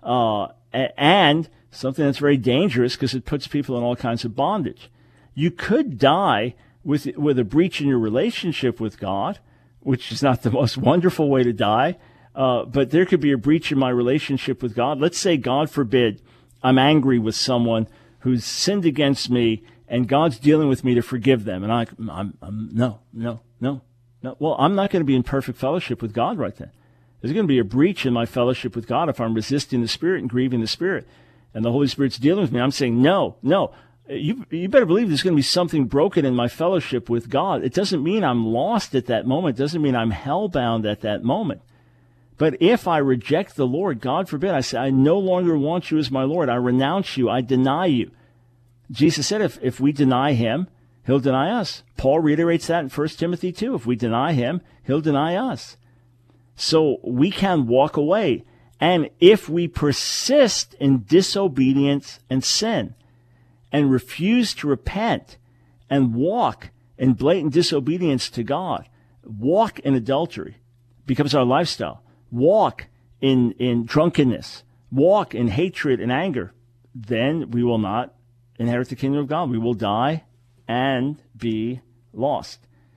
and something that's very dangerous because it puts people in all kinds of bondage. You could die with a breach in your relationship with God, which is not the most wonderful way to die, but there could be a breach in my relationship with God. Let's say, God forbid, I'm angry with someone who's sinned against me, and God's dealing with me to forgive them. And I'm no. No, well, I'm not going to be in perfect fellowship with God right then. There's going to be a breach in my fellowship with God if I'm resisting the Spirit and grieving the Spirit. And the Holy Spirit's dealing with me. I'm saying, no. You better believe there's going to be something broken in my fellowship with God. It doesn't mean I'm lost at that moment. It doesn't mean I'm hellbound at that moment. But if I reject the Lord, God forbid, I say, I no longer want you as my Lord. I renounce you. I deny you. Jesus said if we deny him, he'll deny us. Paul reiterates that in 1 Timothy 2. If we deny him, he'll deny us. So we can walk away. And if we persist in disobedience and sin and refuse to repent and walk in blatant disobedience to God, walk in adultery becomes our lifestyle, walk in drunkenness, walk in hatred and anger, then we will not inherit the kingdom of God. We will die and be lost.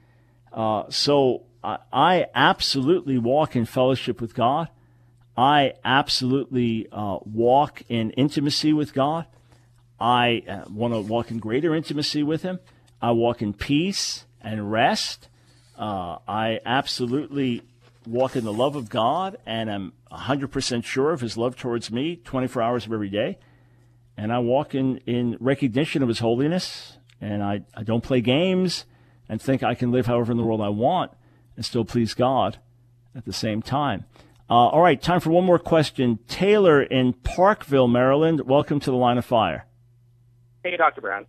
So I absolutely walk in fellowship with God. I absolutely walk in intimacy with God. I want to walk in greater intimacy with him. I walk in peace and rest. I absolutely walk in the love of God, and I'm 100% sure of his love towards me 24 hours of every day. And I walk in recognition of his holiness, and I don't play games and think I can live however in the world I want and still please God at the same time. All right, time for one more question. Taylor in Parkville, Maryland, welcome to the Line of Fire.
Hey, Dr. Brown.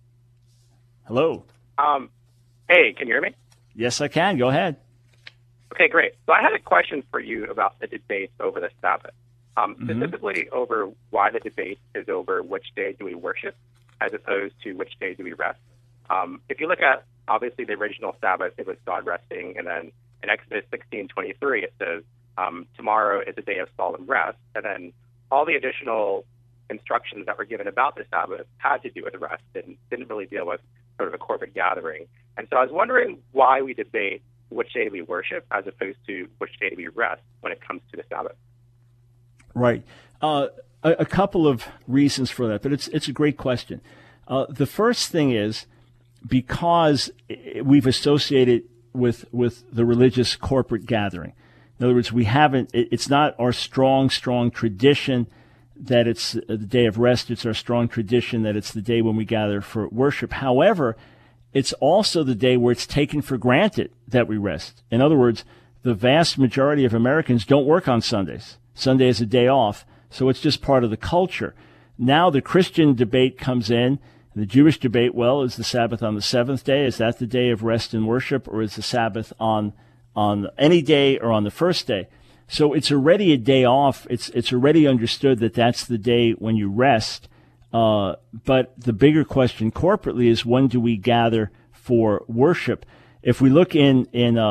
Hello.
Hey, can you hear me?
Yes, I can. Go ahead.
Okay, great. So I had a question for you about the debate over the Sabbath, specifically over why the debate is over which day do we worship as opposed to which day do we rest. If you look at, obviously, the original Sabbath, it was God resting, and then in Exodus 16:23, it says, tomorrow is a day of solemn rest, and then all the additional instructions that were given about the Sabbath had to do with rest and didn't really deal with sort of a corporate gathering. And so I was wondering why we debate which day we worship as opposed to which day we rest when it comes to the Sabbath.
Right. A couple of reasons for that, but it's a great question. The first thing is because we've associated with the religious corporate gathering. In other words, it's not our strong tradition that it's the day of rest. It's our strong tradition that it's the day when we gather for worship. However, it's also the day where it's taken for granted that we rest. In other words, the vast majority of Americans don't work on Sundays. Sunday is a day off, so it's just part of the culture. Now the Christian debate comes in, the Jewish debate, well, is the Sabbath on the seventh day? Is that the day of rest and worship, or is the Sabbath on any day or on the first day? So it's already a day off. It's already understood that that's the day when you rest. But the bigger question corporately is, when do we gather for worship? If we look in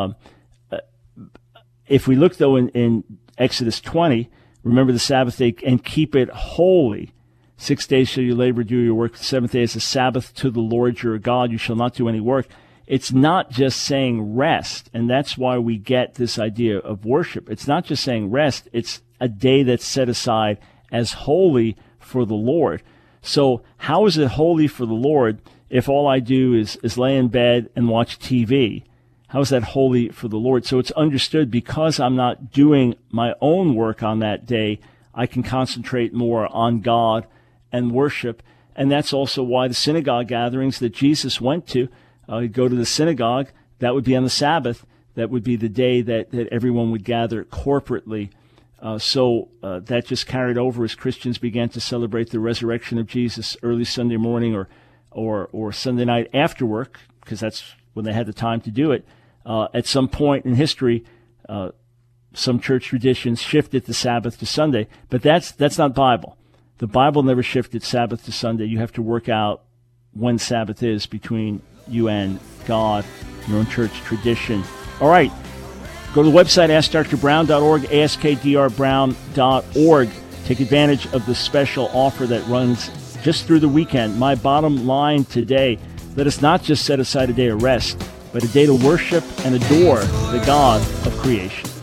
Exodus 20, remember the Sabbath day and keep it holy. 6 days shall you labor, do your work. The seventh day is the Sabbath to the Lord your God. You shall not do any work. It's not just saying rest, and that's why we get this idea of worship. It's not just saying rest. It's a day that's set aside as holy for the Lord. So how is it holy for the Lord if all I do is lay in bed and watch TV? How is that holy for the Lord? So it's understood because I'm not doing my own work on that day, I can concentrate more on God and worship. And that's also why the synagogue gatherings that Jesus went to, he'd go to the synagogue, that would be on the Sabbath. That would be the day that everyone would gather corporately. So that just carried over as Christians began to celebrate the resurrection of Jesus early Sunday morning or Sunday night after work, because that's when they had the time to do it. At some point in history, some church traditions shifted the Sabbath to Sunday, but that's not Bible. The Bible never shifted Sabbath to Sunday. You have to work out when Sabbath is between you and God, your own church tradition. All right. Go to the website, AskDrBrown.org, AskDrBrown.org. Take advantage of the special offer that runs just through the weekend. My bottom line today, let us not just set aside a day of rest, but a day to worship and adore the God of creation.